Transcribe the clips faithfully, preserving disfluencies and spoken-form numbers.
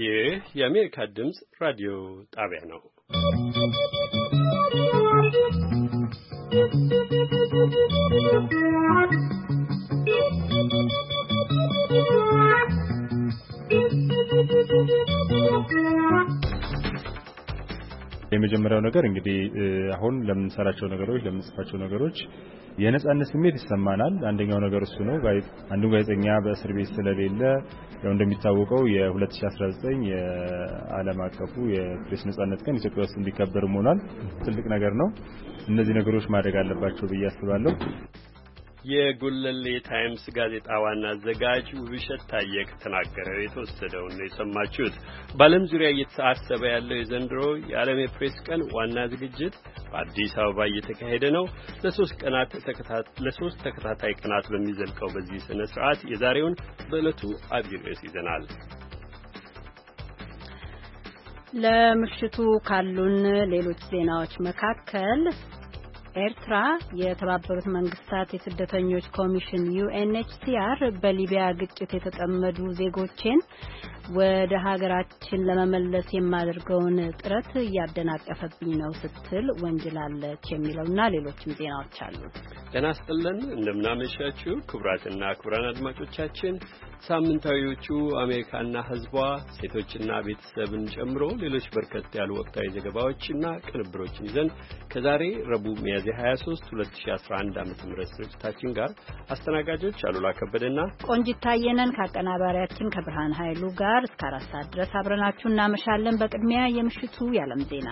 ይህ የአሜሪካ ድምጽ ራዲዮ ጣቢያ ነው። የመጀመሪያው ነገር እንግዲህ አሁን ለምንሰራቸው ነገሮች ለምንጽፋቸው ነገሮች የነጻነት ስሜት ይሰማናል። አንደኛው ነገር እሱ ነው። አንዱ ጋዜጠኛ በእስር ቤት ስለሌለ ያው እንደሚታወቀው የ2019 የዓለም አቀፉ የፕሬስ ነጻነት ቀን ኢትዮጵያ ውስጥ እንዲከበር ሆኗል። ትልቅ ነገር ነው። እነዚህ ነገሮች ማድረግ አለባቸው ብዬ አስባለሁ። የጉለሌ ታይምስ ጋዜጣ ዋና አዘጋጅ ውብሸት ታየክ ተናገረው የተወሰደው ነው የሰማችሁት። በዓለም ዙሪያ እየተሳሰበ ያለው የዘንድሮ የዓለም የፕሬስ ቀን ዋና ዝግጅት በአዲስ አበባ እየተካሄደ ነው። ለሶስት ቀናት ለሶስት ተከታታይ ቀናት በሚዘልቀው በዚህ ስነ ስርዓት የዛሬውን በእለቱ አብይ ርዕስ ይዘናል። ለምሽቱ ካሉን ሌሎች ዜናዎች መካከል ኤርትራ የተባበሩት መንግስታት የስደተኞች ኮሚሽን ዩኤንኤችሲአር በሊቢያ ግጭት የተጠመዱ ዜጎችን ወደ ሀገራችን ለመመለስ የማደርገውን ጥረት እያደናቀፈብኝ ነው ስትል ወንጅላለች የሚለውና ሌሎችም ዜናዎች አሉ። ጤና ይስጥልን እንደምናመሻችሁ ክቡራትና ክቡራን አድማጮቻችን ሳምንታዊዎቹ አሜሪካና ህዝቧ ሴቶችና ቤተሰብን ጨምሮ ሌሎች በርከት ያሉ ወቅታዊ ዘገባዎችና ቅንብሮችን ይዘን ከዛሬ ረቡዕ ሚያዝያ ሃያ ሶስት ሁለት ሺህ አስራ አንድ ዓመተ ምህረት ስርጭታችን ጋር አስተናጋጆች አሉላ ከበደና ቆንጂት ታየነን ከአቀናባሪያችን ከብርሃን ኃይሉ ጋር እስከ አራት ሰዓት ድረስ አብረናችሁ እናመሻለን። በቅድሚያ የምሽቱ የዓለም ዜና።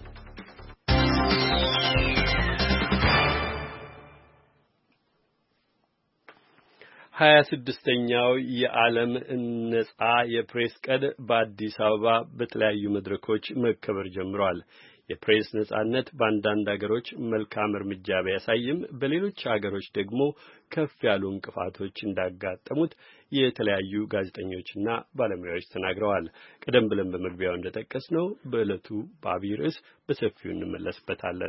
ሀያ ስድስተኛው የዓለም ነጻ የፕሬስ ቀን በአዲስ አበባ በተለያዩ መድረኮች መከበር ጀምሯል። የፕሬስ ነጻነት በአንዳንድ ሀገሮች መልካም እርምጃ ቢያሳይም በሌሎች ሀገሮች ደግሞ ከፍ ያሉ እንቅፋቶች እንዳጋጠሙት የተለያዩ ጋዜጠኞችና ባለሙያዎች ተናግረዋል። ቀደም ብለን በመግቢያው እንደጠቀስነው በዕለቱ በአብይ ርዕስ በሰፊው እንመለስበታለን።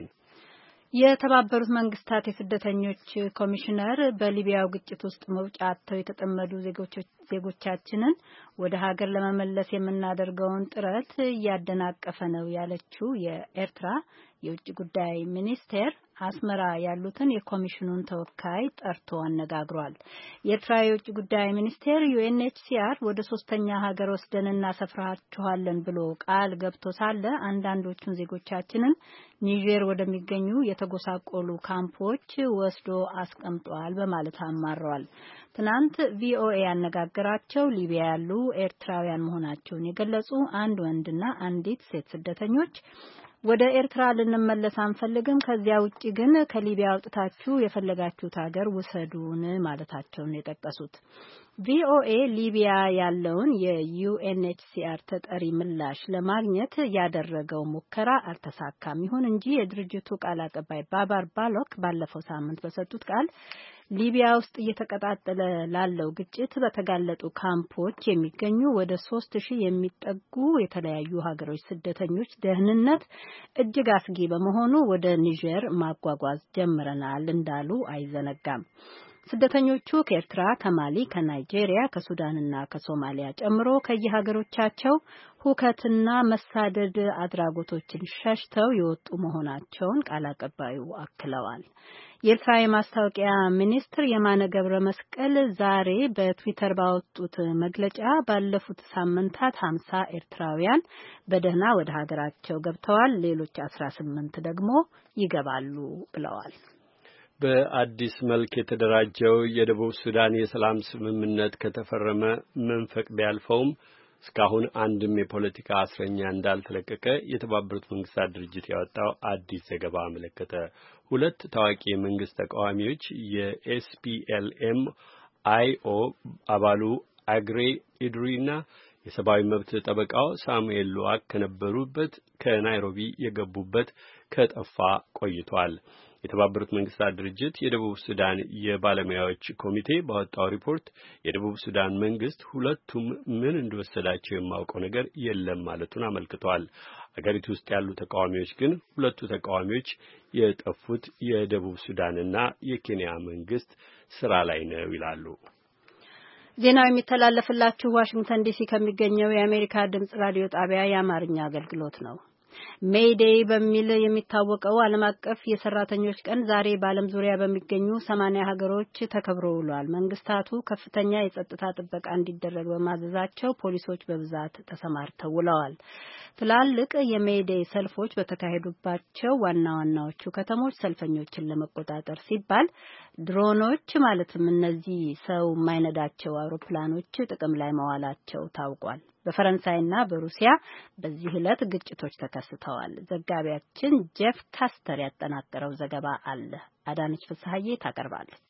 የተባበሩት መንግስታት የስደተኞች ኮሚሽነር በሊቢያው ግጭት ውስጥ መውጫ አጥተው የተጠመዱ ዜጎቻችንን ወደ ሀገር ለመመለስ የምናደርገውን ጥረት እያደናቀፈ ነው ያለችው የኤርትራ የውጭ ጉዳይ ሚኒስቴር አስመራ ያሉትን የኮሚሽኑን ተወካይ ጠርቶ አነጋግሯል። የኤርትራ የውጭ ጉዳይ ሚኒስቴር ዩኤንኤችሲአር ወደ ሶስተኛ ሀገር ወስደን እናሰፍራችኋለን ብሎ ቃል ገብቶ ሳለ አንዳንዶቹን ዜጎቻችንን ኒጀር ወደሚገኙ የተጎሳቆሉ ካምፖች ወስዶ አስቀምጧል በማለት አማረዋል። ትናንት ቪኦኤ ያነጋገራቸው ሊቢያ ያሉ ኤርትራውያን መሆናቸውን የገለጹ አንድ ወንድና አንዲት ሴት ስደተኞች ወደ ኤርትራ ልንመለስ አንፈልግም፣ ከዚያ ውጪ ግን ከሊቢያ አውጥታችሁ የፈለጋችሁት ሀገር ውሰዱን ማለታቸውን የጠቀሱት ቪኦኤ ሊቢያ ያለውን የዩኤንኤችሲአር ተጠሪ ምላሽ ለማግኘት ያደረገው ሙከራ አልተሳካም። ይሁን እንጂ የድርጅቱ ቃል አቀባይ ባባር ባሎክ ባለፈው ሳምንት በሰጡት ቃል ሊቢያ ውስጥ እየተቀጣጠለ ላለው ግጭት በተጋለጡ ካምፖች የሚገኙ ወደ ሶስት ሺህ የሚጠጉ የተለያዩ ሀገሮች ስደተኞች ደህንነት እጅግ አስጊ በመሆኑ ወደ ኒጀር ማጓጓዝ ጀምረናል እንዳሉ አይዘነጋም። ስደተኞቹ ከኤርትራ፣ ከማሊ፣ ከናይጄሪያ፣ ከሱዳንና ከሶማሊያ ጨምሮ ከየሀገሮቻቸው ሁከትና መሳደድ አድራጎቶችን ሸሽተው የወጡ መሆናቸውን ቃል አቀባዩ አክለዋል። የኤርትራ የማስታወቂያ ሚኒስትር የማነ ገብረ መስቀል ዛሬ በትዊተር ባወጡት መግለጫ ባለፉት ሳምንታት ሀምሳ ኤርትራውያን በደህና ወደ ሀገራቸው ገብተዋል፣ ሌሎች አስራ ስምንት ደግሞ ይገባሉ ብለዋል። በአዲስ መልክ የተደራጀው የደቡብ ሱዳን የሰላም ስምምነት ከተፈረመ መንፈቅ ቢያልፈውም እስካሁን አንድም የፖለቲካ እስረኛ እንዳልተለቀቀ የተባበሩት መንግስታት ድርጅት ያወጣው አዲስ ዘገባ አመለከተ። ሁለት ታዋቂ የመንግስት ተቃዋሚዎች የኤስፒኤልኤም አይኦ አባሉ አግሬ ኢድሪና የሰብአዊ መብት ጠበቃው ሳሙኤል ሉዋክ ከነበሩበት ከናይሮቢ የገቡበት ከጠፋ ቆይቷል። የተባበሩት መንግስታት ድርጅት የደቡብ ሱዳን የባለሙያዎች ኮሚቴ ባወጣው ሪፖርት የደቡብ ሱዳን መንግስት ሁለቱም ምን እንደወሰዳቸው የማውቀው ነገር የለም ማለቱን አመልክቷል። አገሪቱ ውስጥ ያሉ ተቃዋሚዎች ግን ሁለቱ ተቃዋሚዎች የጠፉት የደቡብ ሱዳንና የኬንያ መንግስት ስራ ላይ ነው ይላሉ። ዜናው የሚተላለፍላችሁ ዋሽንግተን ዲሲ ከሚገኘው የአሜሪካ ድምጽ ራዲዮ ጣቢያ የአማርኛ አገልግሎት ነው። ሜይ ዴይ በሚል የሚታወቀው ዓለም አቀፍ የሰራተኞች ቀን ዛሬ በዓለም ዙሪያ በሚገኙ ሰማንያ ሀገሮች ተከብሮ ውሏል። መንግስታቱ ከፍተኛ የጸጥታ ጥበቃ እንዲደረግ በማዘዛቸው ፖሊሶች በብዛት ተሰማርተው ውለዋል። ትላልቅ የሜይ ዴይ ሰልፎች በተካሄዱባቸው ዋና ዋናዎቹ ከተሞች ሰልፈኞችን ለመቆጣጠር ሲባል ድሮኖች ማለትም እነዚህ ሰው የማይነዳቸው አውሮፕላኖች ጥቅም ላይ መዋላቸው ታውቋል። በፈረንሳይና በሩሲያ በዚህ ዕለት ግጭቶች ተከስተዋል። ዘጋቢያችን ጄፍ ካስተር ያጠናቀረው ዘገባ አለ። አዳነች ፍስሐዬ ታቀርባለች።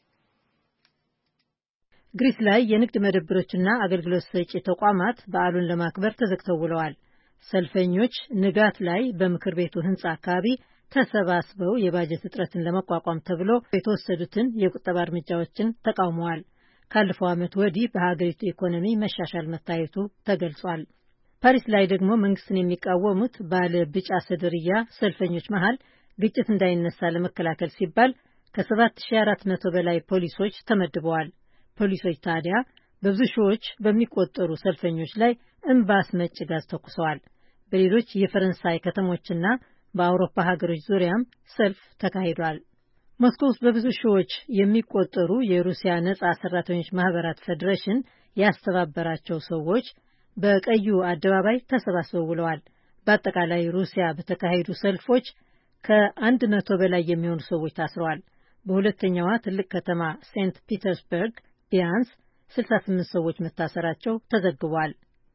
ግሪስ ላይ የንግድ መደብሮችና አገልግሎት ሰጪ ተቋማት በዓሉን ለማክበር ተዘግተው ውለዋል። ሰልፈኞች ንጋት ላይ በምክር ቤቱ ህንጻ አካባቢ ተሰባስበው የባጀት እጥረትን ለመቋቋም ተብሎ የተወሰዱትን የቁጠባ እርምጃዎችን ተቃውመዋል። ካለፈው ዓመት ወዲህ በሀገሪቱ ኢኮኖሚ መሻሻል መታየቱ ተገልጿል። ፓሪስ ላይ ደግሞ መንግስትን የሚቃወሙት ባለ ቢጫ ሰደርያ ሰልፈኞች መሃል ግጭት እንዳይነሳ ለመከላከል ሲባል ከሰባት ሺህ አራት መቶ በላይ ፖሊሶች ተመድበዋል። ፖሊሶች ታዲያ በብዙ ሺዎች በሚቆጠሩ ሰልፈኞች ላይ እምባ አስመጪ ጋዝ ተኩሰዋል። በሌሎች የፈረንሳይ ከተሞችና በአውሮፓ ሀገሮች ዙሪያም ሰልፍ ተካሂዷል። ሞስኮ ውስጥ በብዙ ሺዎች የሚቆጠሩ የሩሲያ ነጻ ሰራተኞች ማህበራት ፌዴሬሽን ያስተባበራቸው ሰዎች በቀዩ አደባባይ ተሰባስበው ውለዋል። በአጠቃላይ ሩሲያ በተካሄዱ ሰልፎች ከአንድ መቶ በላይ የሚሆኑ ሰዎች ታስረዋል። በሁለተኛዋ ትልቅ ከተማ ሴንት ፒተርስበርግ ቢያንስ ስልሳ ስምንት ሰዎች መታሰራቸው ተዘግቧል።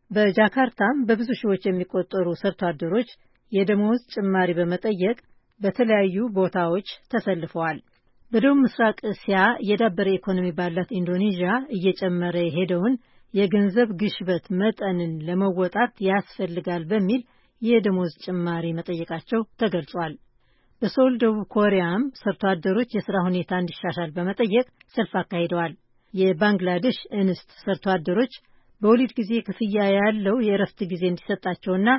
በጃካርታም በብዙ ሺዎች የሚቆጠሩ ሰርቶ አደሮች የደመወዝ ጭማሪ በመጠየቅ በተለያዩ ቦታዎች ተሰልፈዋል። በደቡብ ምስራቅ እስያ የዳበረ ኢኮኖሚ ባላት ኢንዶኔዥያ እየጨመረ የሄደውን የገንዘብ ግሽበት መጠንን ለመወጣት ያስፈልጋል በሚል የደመወዝ ጭማሪ መጠየቃቸው ተገልጿል። በሶል ደቡብ ኮሪያም ሰርቶ አደሮች የሥራ ሁኔታ እንዲሻሻል በመጠየቅ ሰልፍ አካሂደዋል። የባንግላዴሽ እንስት ሰርቶ አደሮች በወሊድ ጊዜ ክፍያ ያለው የእረፍት ጊዜ እንዲሰጣቸውና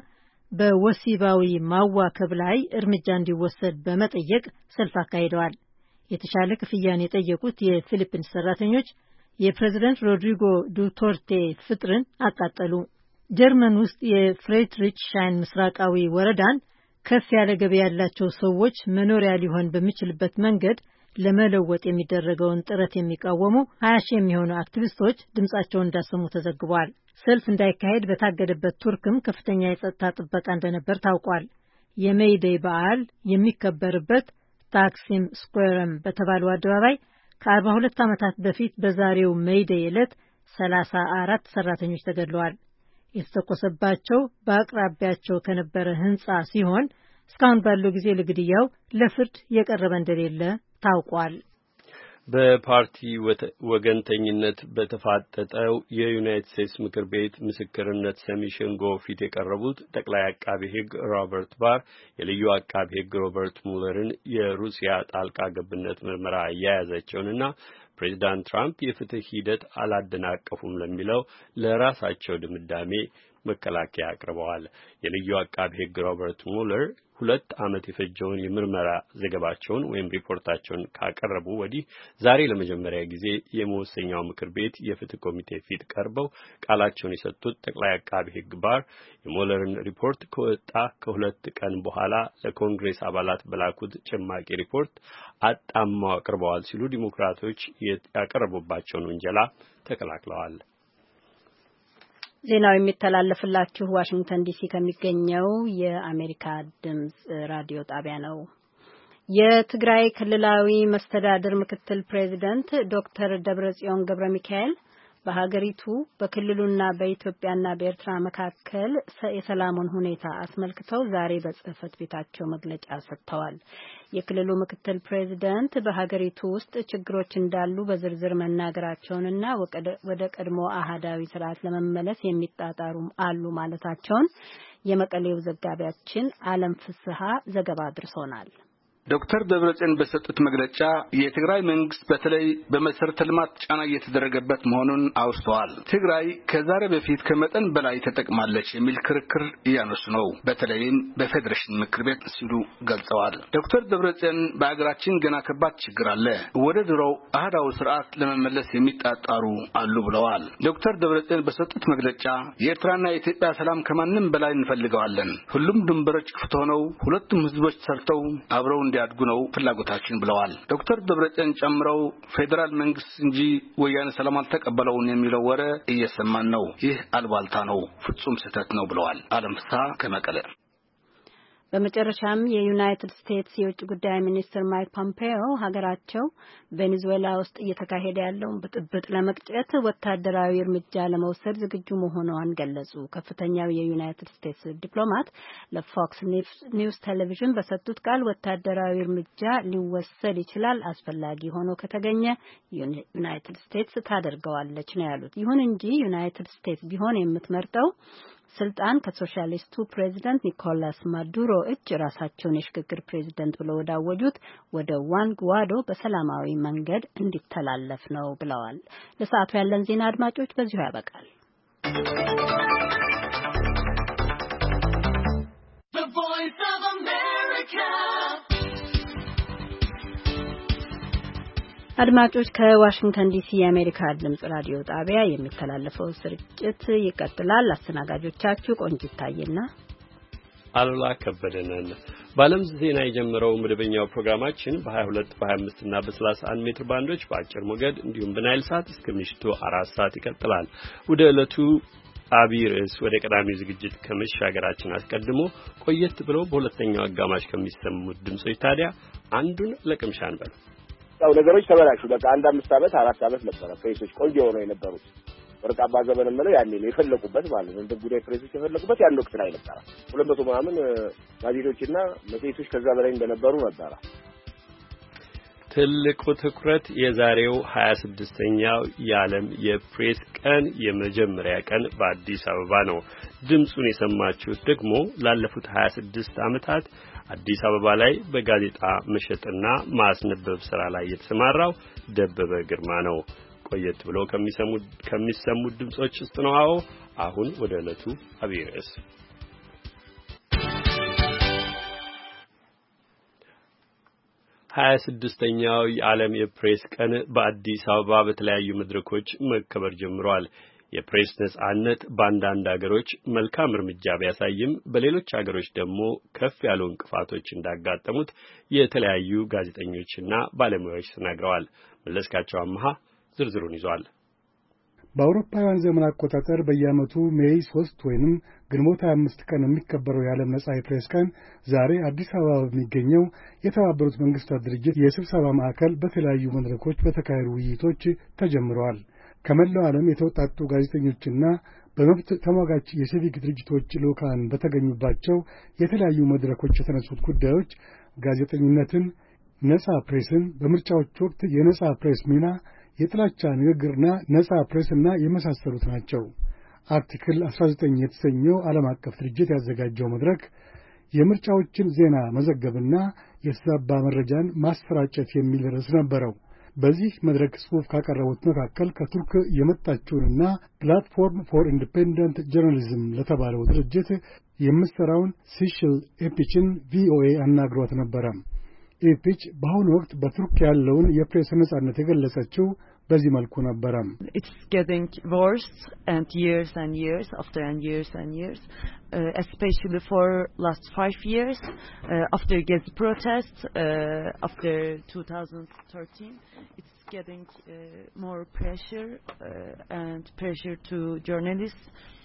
በወሲባዊ ማዋከብ ላይ እርምጃ እንዲወሰድ በመጠየቅ ሰልፍ አካሂደዋል። የተሻለ ክፍያን የጠየቁት የፊሊፒንስ ሰራተኞች የፕሬዝዳንት ሮድሪጎ ዱቶርቴ ፍጥርን አቃጠሉ። ጀርመን ውስጥ የፍሬድሪች ሻይን ምስራቃዊ ወረዳን ከፍ ያለ ገቢ ያላቸው ሰዎች መኖሪያ ሊሆን በሚችልበት መንገድ ለመለወጥ የሚደረገውን ጥረት የሚቃወሙ ሀያ ሺህ የሚሆኑ አክቲቪስቶች ድምጻቸውን እንዳሰሙ ተዘግቧል። ሰልፍ እንዳይካሄድ በታገደበት ቱርክም ከፍተኛ የጸጥታ ጥበቃ እንደነበር ታውቋል። የሜይ ዴይ በዓል የሚከበርበት ታክሲም ስኩዌርም በተባለው አደባባይ ከአርባ ሁለት ዓመታት በፊት በዛሬው ሜይ ዴይ ዕለት ሰላሳ አራት ሰራተኞች ተገድለዋል። የተተኮሰባቸው በአቅራቢያቸው ከነበረ ህንጻ ሲሆን እስካሁን ባለው ጊዜ ለግድያው ለፍርድ የቀረበ እንደሌለ ታውቋል። በፓርቲ ወገንተኝነት በተፋጠጠው የዩናይትድ ስቴትስ ምክር ቤት ምስክርነት ሰሚ ሸንጎ ፊት የቀረቡት ጠቅላይ አቃቤ ሕግ ሮበርት ባር የልዩ አቃቤ ሕግ ሮበርት ሙለርን የሩሲያ ጣልቃ ገብነት ምርመራ አያያዛቸውንና ፕሬዚዳንት ትራምፕ የፍትህ ሂደት አላደናቀፉም ለሚለው ለራሳቸው ድምዳሜ መከላከያ አቅርበዋል። የልዩ አቃቤ ሕግ ሮበርት ሙለር ሁለት ዓመት የፈጀውን የምርመራ ዘገባቸውን ወይም ሪፖርታቸውን ካቀረቡ ወዲህ ዛሬ ለመጀመሪያ ጊዜ የመወሰኛው ምክር ቤት የፍትህ ኮሚቴ ፊት ቀርበው ቃላቸውን የሰጡት ጠቅላይ አቃቤ ሕግ ባር የሙለርን ሪፖርት ከወጣ ከሁለት ቀን በኋላ ለኮንግሬስ አባላት በላኩት ጭማቂ ሪፖርት አጣማው አቅርበዋል ሲሉ ዲሞክራቶች ያቀረቡባቸውን ውንጀላ ተከላክለዋል። ዜናው የሚተላለፍላችሁ ዋሽንግተን ዲሲ ከሚገኘው የአሜሪካ ድምጽ ራዲዮ ጣቢያ ነው። የትግራይ ክልላዊ መስተዳድር ምክትል ፕሬዚደንት ዶክተር ደብረጽዮን ገብረ ሚካኤል በሀገሪቱ በክልሉና በኢትዮጵያና በኤርትራ መካከል የሰላሙን ሁኔታ አስመልክተው ዛሬ በጽህፈት ቤታቸው መግለጫ ሰጥተዋል። የክልሉ ምክትል ፕሬዚደንት በሀገሪቱ ውስጥ ችግሮች እንዳሉ በዝርዝር መናገራቸውንና ወደ ቀድሞ አህዳዊ ስርዓት ለመመለስ የሚጣጣሩ አሉ ማለታቸውን የመቀሌው ዘጋቢያችን አለም ፍስሐ ዘገባ አድርሶናል። ዶክተር ደብረጽዮን በሰጡት መግለጫ የትግራይ መንግስት በተለይ በመሰረተ ልማት ጫና እየተደረገበት መሆኑን አውስተዋል። ትግራይ ከዛሬ በፊት ከመጠን በላይ ተጠቅማለች የሚል ክርክር እያነሱ ነው። በተለይም በፌዴሬሽን ምክር ቤት ሲሉ ገልጸዋል። ዶክተር ደብረጽዮን በአገራችን ገና ከባድ ችግር አለ፣ ወደ ድሮው አህዳው ስርዓት ለመመለስ የሚጣጣሩ አሉ ብለዋል። ዶክተር ደብረጽዮን በሰጡት መግለጫ የኤርትራና የኢትዮጵያ ሰላም ከማንም በላይ እንፈልገዋለን። ሁሉም ድንበሮች ክፍት ሆነው ሁለቱም ህዝቦች ሰርተው አብረው እንዲያድጉ ነው ፍላጎታችን ብለዋል። ዶክተር ደብረጽዮን ጨምረው ፌደራል መንግስት እንጂ ወያኔ ሰላም አልተቀበለውም የሚለው ወሬ እየሰማን ነው። ይህ አልባልታ ነው፣ ፍጹም ስህተት ነው ብለዋል። አለም ፍስሐ ከመቀለ። በመጨረሻም የዩናይትድ ስቴትስ የውጭ ጉዳይ ሚኒስትር ማይክ ፖምፔዮ ሀገራቸው ቬኔዙዌላ ውስጥ እየተካሄደ ያለውን ብጥብጥ ለመቅጨት ወታደራዊ እርምጃ ለመውሰድ ዝግጁ መሆኗን ገለጹ። ከፍተኛው የዩናይትድ ስቴትስ ዲፕሎማት ለፎክስ ኒውስ ቴሌቪዥን በሰጡት ቃል ወታደራዊ እርምጃ ሊወሰድ ይችላል፣ አስፈላጊ ሆኖ ከተገኘ ዩናይትድ ስቴትስ ታደርገዋለች ነው ያሉት። ይሁን እንጂ ዩናይትድ ስቴትስ ቢሆን የምትመርጠው ስልጣን ከሶሻሊስቱ ፕሬዚደንት ኒኮላስ ማዱሮ እጅ ራሳቸውን የሽግግር ፕሬዚደንት ብለው ወዳወጁት ወደ ዋን ጉዋዶ በሰላማዊ መንገድ እንዲተላለፍ ነው ብለዋል። ለሰዓቱ ያለን ዜና አድማጮች በዚሁ ያበቃል። The Voice of America አድማጮች ከዋሽንግተን ዲሲ የአሜሪካ ድምጽ ራዲዮ ጣቢያ የሚተላለፈው ስርጭት ይቀጥላል። አስተናጋጆቻችሁ ቆንጂት ታየና አሉላ ከበደ ነን። በዓለም ዜና የጀመረው መደበኛው ፕሮግራማችን በ22 በ25 እና በ31 ሜትር ባንዶች በአጭር ሞገድ እንዲሁም በናይል ሳት እስከ ምሽቱ አራት ሰዓት ይቀጥላል። ወደ ዕለቱ አብይ ርዕስ ወደ ቀዳሚው ዝግጅት ከመሻገራችን አስቀድሞ ቆየት ብለው በሁለተኛው አጋማሽ ከሚሰሙት ድምጾች ታዲያ አንዱን ለቅምሻ እንበል። ያው ነገሮች ተበላሹ። በቃ አንድ አምስት ዓመት አራት ዓመት ነበር ፕሬሶች ቆንጆ ሆነው የነበሩት። ወርቃባ ዘመን ማለት ያኔ ነው የፈለቁበት ማለት ነው። እንደ ጉዳይ ፕሬሶች የፈለቁበት ያን ወቅት ላይ ነበር። ሁለት መቶ ምናምን ጋዜጦችና መጽሔቶች ከዛ በላይ እንደነበሩ ነበር። ትልቁ ትኩረት የዛሬው ሀያ ስድስተኛው የዓለም የፕሬስ ቀን የመጀመሪያ ቀን በአዲስ አበባ ነው። ድምጹን የሰማችሁት ደግሞ ላለፉት ሀያ ስድስት ዓመታት አዲስ አበባ ላይ በጋዜጣ መሸጥና ማስነበብ ስራ ላይ የተሰማራው ደበበ ግርማ ነው። ቆየት ብሎ ከሚሰሙ ከሚሰሙ ድምጾች ውስጥ ነው። አዎ አሁን ወደ ዕለቱ አብይ ርዕስ ሀያ ስድስተኛው የዓለም የፕሬስ ቀን በአዲስ አበባ በተለያዩ መድረኮች መከበር ጀምሯል። የፕሬስ ነጻነት በአንዳንድ ሀገሮች መልካም እርምጃ ቢያሳይም በሌሎች ሀገሮች ደግሞ ከፍ ያሉ እንቅፋቶች እንዳጋጠሙት የተለያዩ ጋዜጠኞችና ባለሙያዎች ተናግረዋል። መለስካቸው አማሃ ዝርዝሩን ይዟል። በአውሮፓውያን ዘመን አቆጣጠር በየዓመቱ ሜይ ሶስት ወይንም ግንቦት ሃያ አምስት ቀን የሚከበረው የዓለም ነጻ የፕሬስ ቀን ዛሬ አዲስ አበባ በሚገኘው የተባበሩት መንግስታት ድርጅት የስብሰባ ማዕከል በተለያዩ መድረኮች በተካሄዱ ውይይቶች ተጀምረዋል። ከመላው ዓለም የተውጣጡ ጋዜጠኞችና በመብት ተሟጋች የሲቪክ ድርጅቶች ልኡካን በተገኙባቸው የተለያዩ መድረኮች የተነሱት ጉዳዮች ጋዜጠኝነትን፣ ነጻ ፕሬስን፣ በምርጫዎች ወቅት የነጻ ፕሬስ ሚና፣ የጥላቻ ንግግርና ነጻ ፕሬስና የመሳሰሉት ናቸው። አርቲክል አስራ ዘጠኝ የተሰኘው ዓለም አቀፍ ድርጅት ያዘጋጀው መድረክ የምርጫዎችን ዜና መዘገብና የተዛባ መረጃን ማሰራጨት የሚል ርዕስ ነበረው። በዚህ መድረክ ጽሑፍ ካቀረቡት መካከል ከቱርክ የመጣችውንና ፕላትፎርም ፎር ኢንዲፔንደንት ጆርናሊዝም ለተባለው ድርጅት የምትሠራውን ሲሽል ኤፒችን ቪኦኤ አናግሯት ነበረ። ኤፒች በአሁኑ ወቅት በቱርክ ያለውን የፕሬስ ነጻነት የገለጸችው በዚህ መልኩ ነበረ። It's getting worse and years and years after and years and years, uh, especially for last five years uh, after Gezi protests uh, after twenty thirteen. It's getting uh, more pressure uh, and pressure to journalists.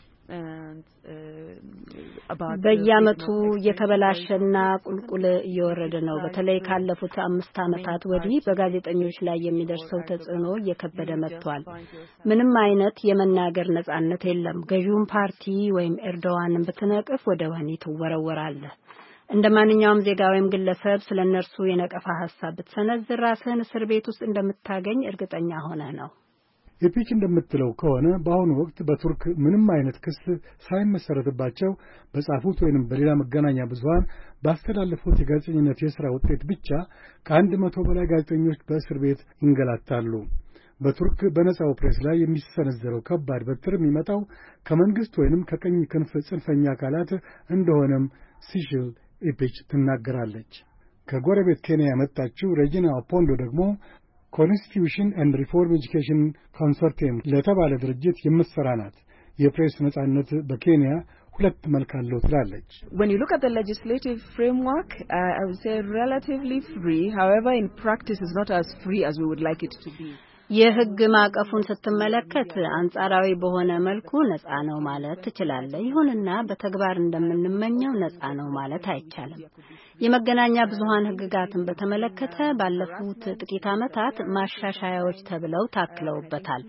በየዓመቱ የተበላሸና ቁልቁል እየወረደ ነው። በተለይ ካለፉት አምስት ዓመታት ወዲህ በጋዜጠኞች ላይ የሚደርሰው ተጽዕኖ እየከበደ መጥቷል። ምንም አይነት የመናገር ነጻነት የለም። ገዢውን ፓርቲ ወይም ኤርዶዋንን ብትነቅፍ ወደ ወህኒ ትወረወራለህ። እንደ ማንኛውም ዜጋ ወይም ግለሰብ ስለነርሱ የነቀፋ ሐሳብ ብትሰነዝር ራስህን እስር ቤት ውስጥ እንደምታገኝ እርግጠኛ ሆነህ ነው። ኢፒች እንደምትለው ከሆነ በአሁኑ ወቅት በቱርክ ምንም አይነት ክስ ሳይመሰረትባቸው በጻፉት ወይንም በሌላ መገናኛ ብዙሃን ባስተላለፉት የጋዜጠኝነት የሥራ ውጤት ብቻ ከአንድ መቶ በላይ ጋዜጠኞች በእስር ቤት ይንገላታሉ። በቱርክ በነጻው ፕሬስ ላይ የሚሰነዘረው ከባድ በትር የሚመጣው ከመንግስት ወይንም ከቀኝ ክንፍ ጽንፈኛ አካላት እንደሆነም ሲሽል ኢፒች ትናገራለች። ከጎረቤት ኬንያ የመጣችው ሬጂና ኦፖንዶ ደግሞ ኮንስቲቱሽን ኤንድ ሪፎርም ኤጁኬሽን ኮንሶርቲየም ለተባለ ድርጅት የምትሰራ ናት። የፕሬስ ነጻነት በኬንያ ሁለት መልክ አለው ትላለች። When you look at the legislative framework, uh, I would say relatively free. However, in practice it's not as free as we would like it to be. የህግ ማቀፉን ስትመለከት አንጻራዊ በሆነ መልኩ ነፃ ነው ማለት ትችላለህ። ይሁንና በተግባር እንደምንመኘው ነፃ ነው ማለት አይቻልም። የመገናኛ ብዙሃን ህግጋትን በተመለከተ ባለፉት ጥቂት ዓመታት ማሻሻያዎች ተብለው ታክለውበታል።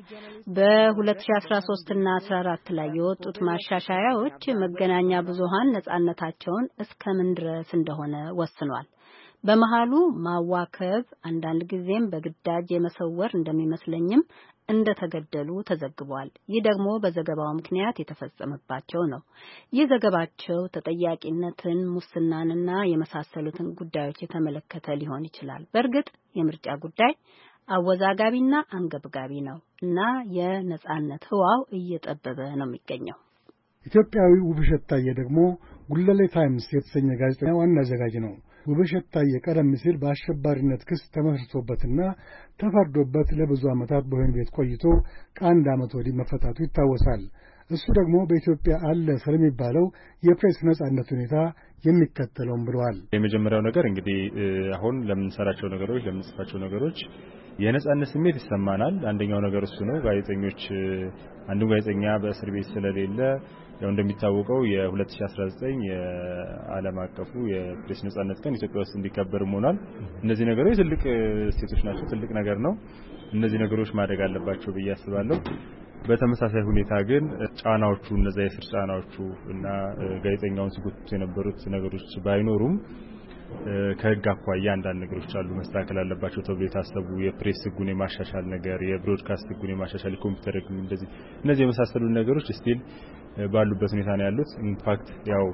በ2013 እና አስራ አራት ላይ የወጡት ማሻሻያዎች መገናኛ ብዙሃን ነፃነታቸውን እስከምን ድረስ እንደሆነ ወስኗል። በመሃሉ ማዋከብ አንዳንድ ጊዜም በግዳጅ የመሰወር እንደሚመስለኝም እንደተገደሉ ተዘግቧል። ይህ ደግሞ በዘገባው ምክንያት የተፈጸመባቸው ነው። ይህ ዘገባቸው ተጠያቂነትን፣ ሙስናንና የመሳሰሉትን ጉዳዮች የተመለከተ ሊሆን ይችላል። በእርግጥ የምርጫ ጉዳይ አወዛጋቢና አንገብጋቢ ነው እና የነጻነት ህዋው እየጠበበ ነው የሚገኘው። ኢትዮጵያዊ ውብሸት ታዬ ደግሞ ጉለሌ ታይምስ የተሰኘ ጋዜጣ ዋና አዘጋጅ ነው። ውብሸት ታዬ ቀደም ሲል በአሸባሪነት ክስ ተመስርቶበትና ተፈርዶበት ለብዙ ዓመታት በወህኒ ቤት ቆይቶ ከአንድ ዓመት ወዲህ መፈታቱ ይታወሳል። እሱ ደግሞ በኢትዮጵያ አለ ስለሚባለው የፕሬስ ነጻነት ሁኔታ የሚከተለውም ብለዋል። የመጀመሪያው ነገር እንግዲህ አሁን ለምንሰራቸው ነገሮች ለምንጽፋቸው ነገሮች የነጻነት ስሜት ይሰማናል። አንደኛው ነገር እሱ ነው። ጋዜጠኞች አንዱ ጋዜጠኛ በእስር ቤት ስለሌለ ያው እንደሚታወቀው የ2019 የዓለም አቀፉ የፕሬስ ነጻነት ቀን ኢትዮጵያ ውስጥ እንዲከበር ሆኗል። እነዚህ ነገሮች ትልቅ ስቴቶች ናቸው፣ ትልቅ ነገር ነው። እነዚህ ነገሮች ማደግ አለባቸው ብዬ አስባለሁ። በተመሳሳይ ሁኔታ ግን ጫናዎቹ እነዛ የስር ጫናዎቹ እና ጋዜጠኛውን ሲጎትቱ የነበሩት ነገሮች ባይኖሩም ከህግ አኳያ አንዳንድ ነገሮች አሉ መስተካከል አለባቸው ተብሎ የታሰቡ የፕሬስ ህጉን የማሻሻል ነገር፣ የብሮድካስት ህጉን የማሻሻል፣ የኮምፒውተር ህግ እንደዚህ እነዚህ የመሳሰሉ ነገሮች ስቲል ባሉበት ሁኔታ ነው ያሉት። ኢንፋክት ያው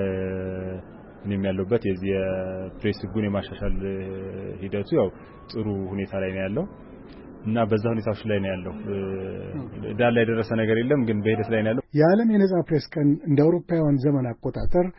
እኔም ያለሁበት የዚህ የፕሬስ ህጉን የማሻሻል ሂደቱ ያው ጥሩ ሁኔታ ላይ ነው ያለው እና በዛ ሁኔታዎች ላይ ነው ያለው። ዳር ላይ የደረሰ ነገር የለም ግን በሂደት ላይ ነው ያለው። የዓለም የነጻ ፕሬስ ቀን እንደ አውሮፓውያን ዘመን አቆጣጠር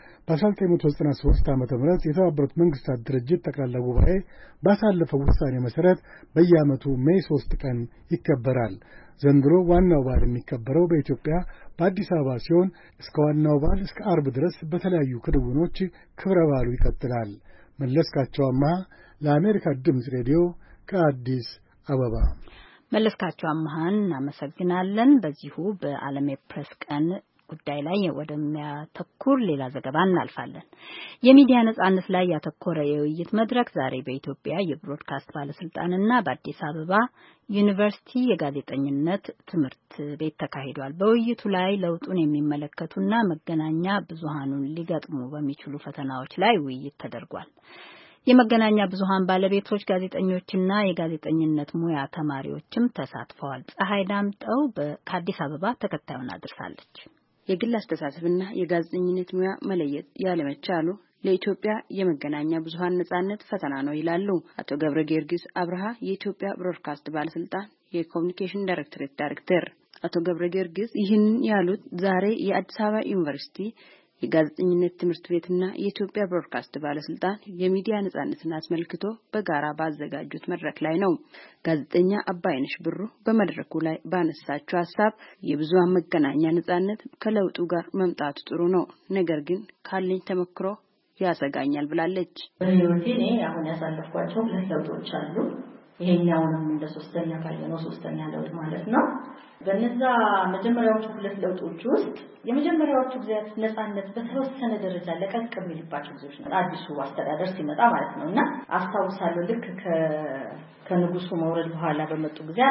በ1993 ዓመተ ምህረት የተባበሩት መንግስታት ድርጅት ጠቅላላ ጉባኤ ባሳለፈው ውሳኔ መሰረት በየዓመቱ ሜይ ሶስት ቀን ይከበራል። ዘንድሮ ዋናው በዓል የሚከበረው በኢትዮጵያ በአዲስ አበባ ሲሆን እስከ ዋናው በዓል እስከ አርብ ድረስ በተለያዩ ክንውኖች ክብረ በዓሉ ይቀጥላል። መለስካቸው አማሃ ለአሜሪካ ድምፅ ሬዲዮ ከአዲስ አበባ። መለስካቸው አማሃን እናመሰግናለን። በዚሁ በዓለም የፕሬስ ቀን ጉዳይ ላይ ወደሚያተኩር ሌላ ዘገባ እናልፋለን። የሚዲያ ነጻነት ላይ ያተኮረ የውይይት መድረክ ዛሬ በኢትዮጵያ የብሮድካስት ባለስልጣንና በአዲስ አበባ ዩኒቨርሲቲ የጋዜጠኝነት ትምህርት ቤት ተካሂዷል። በውይይቱ ላይ ለውጡን የሚመለከቱና መገናኛ ብዙሃኑን ሊገጥሙ በሚችሉ ፈተናዎች ላይ ውይይት ተደርጓል። የመገናኛ ብዙሃን ባለቤቶች፣ ጋዜጠኞችና የጋዜጠኝነት ሙያ ተማሪዎችም ተሳትፈዋል። ፀሐይ ዳምጠው ከአዲስ አበባ ተከታዩን አድርሳለች። የግል አስተሳሰብና የጋዜጠኝነት ሙያ መለየት ያለመቻሉ ለኢትዮጵያ የመገናኛ ብዙሃን ነጻነት ፈተና ነው ይላሉ አቶ ገብረ ጊዮርጊስ አብርሃ የኢትዮጵያ ብሮድካስት ባለስልጣን የኮሙኒኬሽን ዳይሬክቶሬት ዳይሬክተር። አቶ ገብረ ጊዮርጊስ ይህን ያሉት ዛሬ የአዲስ አበባ ዩኒቨርሲቲ የጋዜጠኝነት ትምህርት ቤትና የኢትዮጵያ ብሮድካስት ባለስልጣን የሚዲያ ነጻነትን አስመልክቶ በጋራ ባዘጋጁት መድረክ ላይ ነው። ጋዜጠኛ አባይነሽ ብሩ በመድረኩ ላይ ባነሳችው ሐሳብ የብዙሃን መገናኛ ነጻነት ከለውጡ ጋር መምጣቱ ጥሩ ነው፣ ነገር ግን ካለኝ ተመክሮ ያሰጋኛል ብላለች። በህይወቴ እኔ አሁን ያሳለፍኳቸው ሁለት ለውጦች አሉ። ይሄኛውንም እንደ ሶስተኛ ካየነው ሶስተኛ ለውጥ ማለት ነው። በነዛ መጀመሪያዎቹ ሁለት ለውጦች ውስጥ የመጀመሪያዎቹ ጊዜያት ነጻነት በተወሰነ ደረጃ ለቀቅ የሚልባቸው ጊዜዎች ነው። አዲሱ አስተዳደር ሲመጣ ማለት ነውና አስታውሳለሁ ልክ ከ ከንጉሱ መውረድ በኋላ በመጡ ጊዜያት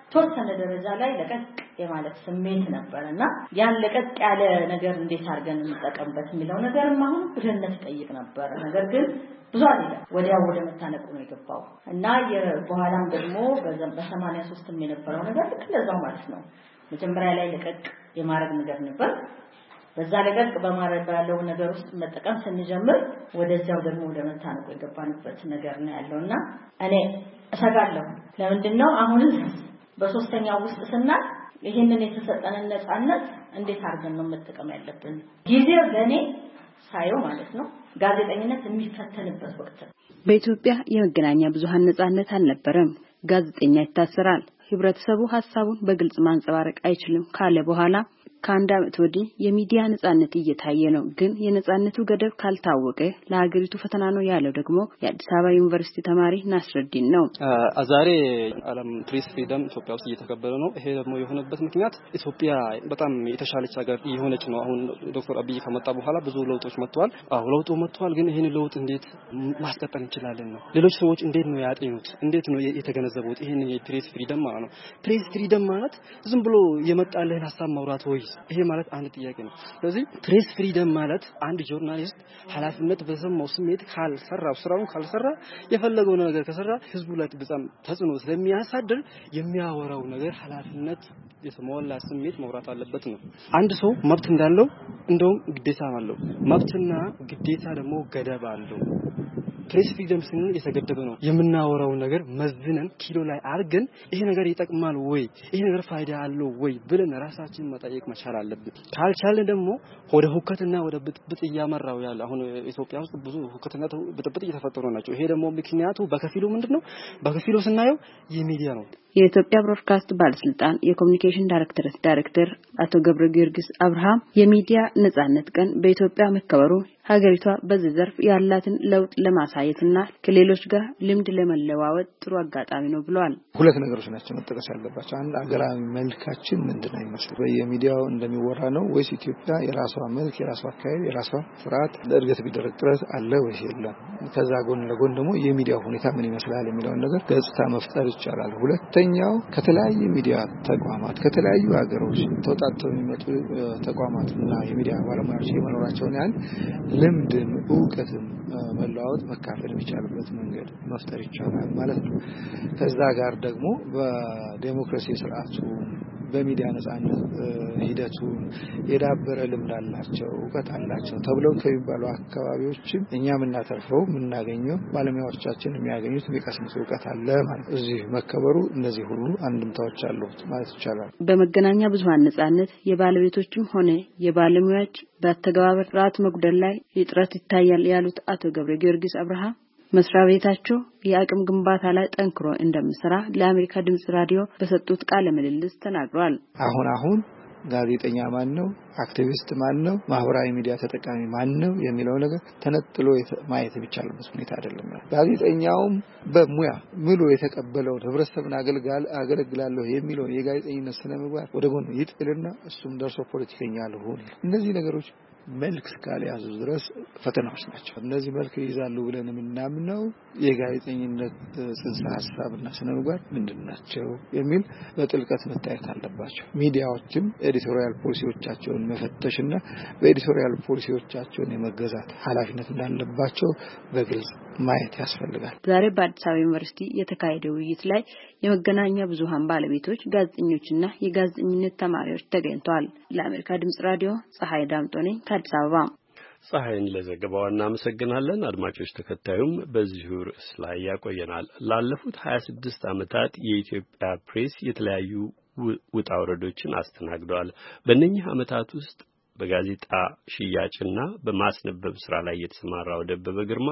ተወሰነ ደረጃ ላይ ለቀቅ የማለት ስሜት ነበርና ያን ለቀቅ ያለ ነገር እንዴት አድርገን እንጠቀምበት የሚለው ነገርም አሁን ብልህነት ይጠይቅ ነበር። ነገር ግን ብዙ አይደለም ወዲያው ወደ መታነቁ ነው የገባው እና የበኋላም ደግሞ በ83 የነበረው ነገር ለዛው ማለት ነው መጀመሪያ ላይ ለቀቅ የማረግ ነገር ነበር። በዛ ለቀቅ በማረግ ያለው ነገር ውስጥ መጠቀም ስንጀምር ወደዛው ደግሞ ወደ መታነቁ የገባንበት ነገር ነው ያለውና እኔ እሰጋለሁ። ለምንድን ነው አሁን በሶስተኛው ውስጥ ስናል ይሄንን የተሰጠንን ነፃነት እንዴት አድርገን ነው መጠቀም ያለብን? ጊዜው ለኔ ሳየው ማለት ነው ጋዜጠኝነት የሚፈተንበት ወቅት። በኢትዮጵያ የመገናኛ ብዙሃን ነፃነት አልነበረም። ጋዜጠኛ ይታሰራል፣ ህብረተሰቡ ሐሳቡን በግልጽ ማንጸባረቅ አይችልም ካለ በኋላ ከአንድ ዓመት ወዲህ የሚዲያ ነፃነት እየታየ ነው። ግን የነፃነቱ ገደብ ካልታወቀ ለሀገሪቱ ፈተና ነው ያለው ደግሞ የአዲስ አበባ ዩኒቨርሲቲ ተማሪ ናስረዲን ነው። ዛሬ ዓለም ፕሬስ ፍሪደም ኢትዮጵያ ውስጥ እየተከበረ ነው። ይሄ ደግሞ የሆነበት ምክንያት ኢትዮጵያ በጣም የተሻለች ሀገር እየሆነች ነው። አሁን ዶክተር አብይ ከመጣ በኋላ ብዙ ለውጦች መጥተዋል። አዎ ለውጡ መጥተዋል። ግን ይሄን ለውጥ እንዴት ማስቀጠል እንችላለን ነው። ሌሎች ሰዎች እንዴት ነው ያጤኑት? እንዴት ነው የተገነዘቡት? ይሄን የፕሬስ ፍሪደም ማለት ነው። ፕሬስ ፍሪደም ማለት ዝም ብሎ የመጣልህን ሐሳብ ማውራት ወይ? ይሄ ማለት አንድ ጥያቄ ነው። ስለዚህ ፕሬስ ፍሪደም ማለት አንድ ጆርናሊስት ኃላፊነት በሰማው ስሜት ካልሰራ ስራውን ካልሰራ የፈለገው ነገር ከሰራ ህዝቡ ላይ በጣም ተጽዕኖ ስለሚያሳድር የሚያወራው ነገር ኃላፊነት የተሞላ ስሜት መውራት አለበት ነው። አንድ ሰው መብት እንዳለው እንደውም ግዴታ አለው። መብትና ግዴታ ደግሞ ገደብ አለው። ፕሬስ ፍሪደም ስንል የተገደበ ነው። የምናወራው ነገር መዝነን ኪሎ ላይ አርገን ይሄ ነገር ይጠቅማል ወይ ይሄ ነገር ፋይዳ አለው ወይ ብለን ራሳችንን መጠየቅ መቻል አለብን። ካልቻለን ደግሞ ወደ ሁከትና ወደ ብጥብጥ እያመራው ያለ አሁን ኢትዮጵያ ውስጥ ብዙ ሁከትና ብጥብጥ እየተፈጠሩ ናቸው። ይሄ ደግሞ ምክንያቱ በከፊሉ ምንድነው? በከፊሉ ስናየው የሚዲያ ነው። የኢትዮጵያ ብሮድካስት ባለስልጣን የኮሙኒኬሽን ዳይሬክተር ዳይሬክተር አቶ ገብረ ጊዮርጊስ አብርሃም የሚዲያ ነፃነት ቀን በኢትዮጵያ መከበሩ ሀገሪቷ በዚህ ዘርፍ ያላትን ለውጥ ለማሳየትና ከሌሎች ጋር ልምድ ለመለዋወጥ ጥሩ አጋጣሚ ነው ብለዋል። ሁለት ነገሮች ናቸው መጠቀስ ያለባቸው። አንድ አገራዊ መልካችን ምንድነው ይመስል በየሚዲያው እንደሚወራ ነው ወይስ ኢትዮጵያ የራሷ መልክ የራሷ አካባቢ የራሷ ፍርሃት ለእድገት ቢደረግ ጥረት አለ ወይስ የለም? ከዛ ጎን ለጎን ደግሞ የሚዲያው ሁኔታ ምን ይመስላል የሚለውን ነገር ገጽታ መፍጠር ይቻላል። ሁለተኛው ከተለያዩ ሚዲያ ተቋማት ከተለያዩ ሀገሮች ተወጣጥተው የሚመጡ ተቋማትና የሚዲያ ባለሙያዎች የመኖራቸውን ያህል ልምድም ዕውቀትም መለዋወጥ መካፈል የሚቻልበት መንገድ መፍጠር ይቻላል ማለት ነው። ከዛ ጋር ደግሞ በዲሞክራሲ ስርዓቱ በሚዲያ ነፃነት ሂደቱ የዳበረ ልምድ አላቸው ዕውቀት አላቸው ተብለው ከሚባሉ አካባቢዎችም እኛ የምናተርፈው የምናገኘው ባለሙያዎቻችን የሚያገኙት የሚቀስሙት ዕውቀት አለ ማለት ነው። እዚህ መከበሩ እነዚህ ሁሉ አንድምታዎች አሉት ማለት ይቻላል። በመገናኛ ብዙሃን ነፃነት የባለቤቶችም ሆነ የባለሙያዎች በተግባር ራት መጉደል ላይ እጥረት ይታያል ያሉት አቶ ገብረ ጊዮርጊስ አብርሃም መስሪያ ቤታቸው የአቅም ግንባታ ላይ ጠንክሮ እንደሚሰራ ለአሜሪካ ድምጽ ራዲዮ በሰጡት ቃለ ምልልስ ተናግሯል። አሁን አሁን ጋዜጠኛ ማን ነው? አክቲቪስት ማን ነው? ማህበራዊ ሚዲያ ተጠቃሚ ማን ነው የሚለው ነገር ተነጥሎ ማየት የሚቻልበት ሁኔታ አይደለም። ጋዜጠኛውም በሙያ ሙሉ የተቀበለው ህብረተሰብን አገልጋል አገለግላለሁ የሚለው የጋዜጠኝነት ስነ ምግባር ወደ ጎን ይጥልና እሱም ደርሶ ፖለቲከኛ ልሆን እነዚህ ነገሮች መልክ እስካልያዙ ድረስ ፈተናዎች ናቸው። እነዚህ መልክ ይይዛሉ ብለን የምናምነው የጋዜጠኝነት ጽንሰ ሐሳብና ስነ ምግባር ምንድናቸው የሚል በጥልቀት መታየት አለባቸው። ሚዲያዎችም ኤዲቶሪያል ፖሊሲዎቻቸውን መፈተሽና በኤዲቶሪያል ፖሊሲዎቻቸውን የመገዛት ኃላፊነት እንዳለባቸው በግልጽ ማየት ያስፈልጋል። ዛሬ በአዲስ አበባ ዩኒቨርሲቲ የተካሄደው ውይይት ላይ የመገናኛ ብዙሃን ባለቤቶች፣ ጋዜጠኞችና የጋዜጠኝነት ተማሪዎች ተገኝተዋል። ለአሜሪካ ድምጽ ራዲዮ ፀሐይ ዳምጦ ነኝ ከአዲስ አበባ። ፀሐይን ለዘገባው እናመሰግናለን። አድማጮች ተከታዩም በዚሁ ርዕስ ላይ ያቆየናል። ላለፉት ሀያ ስድስት ዓመታት የኢትዮጵያ ፕሬስ የተለያዩ ውጣ ውረዶችን አስተናግደዋል። በእነኚህ ዓመታት ውስጥ በጋዜጣ ሽያጭና በማስነበብ ስራ ላይ የተሰማራው ደበበ ግርማ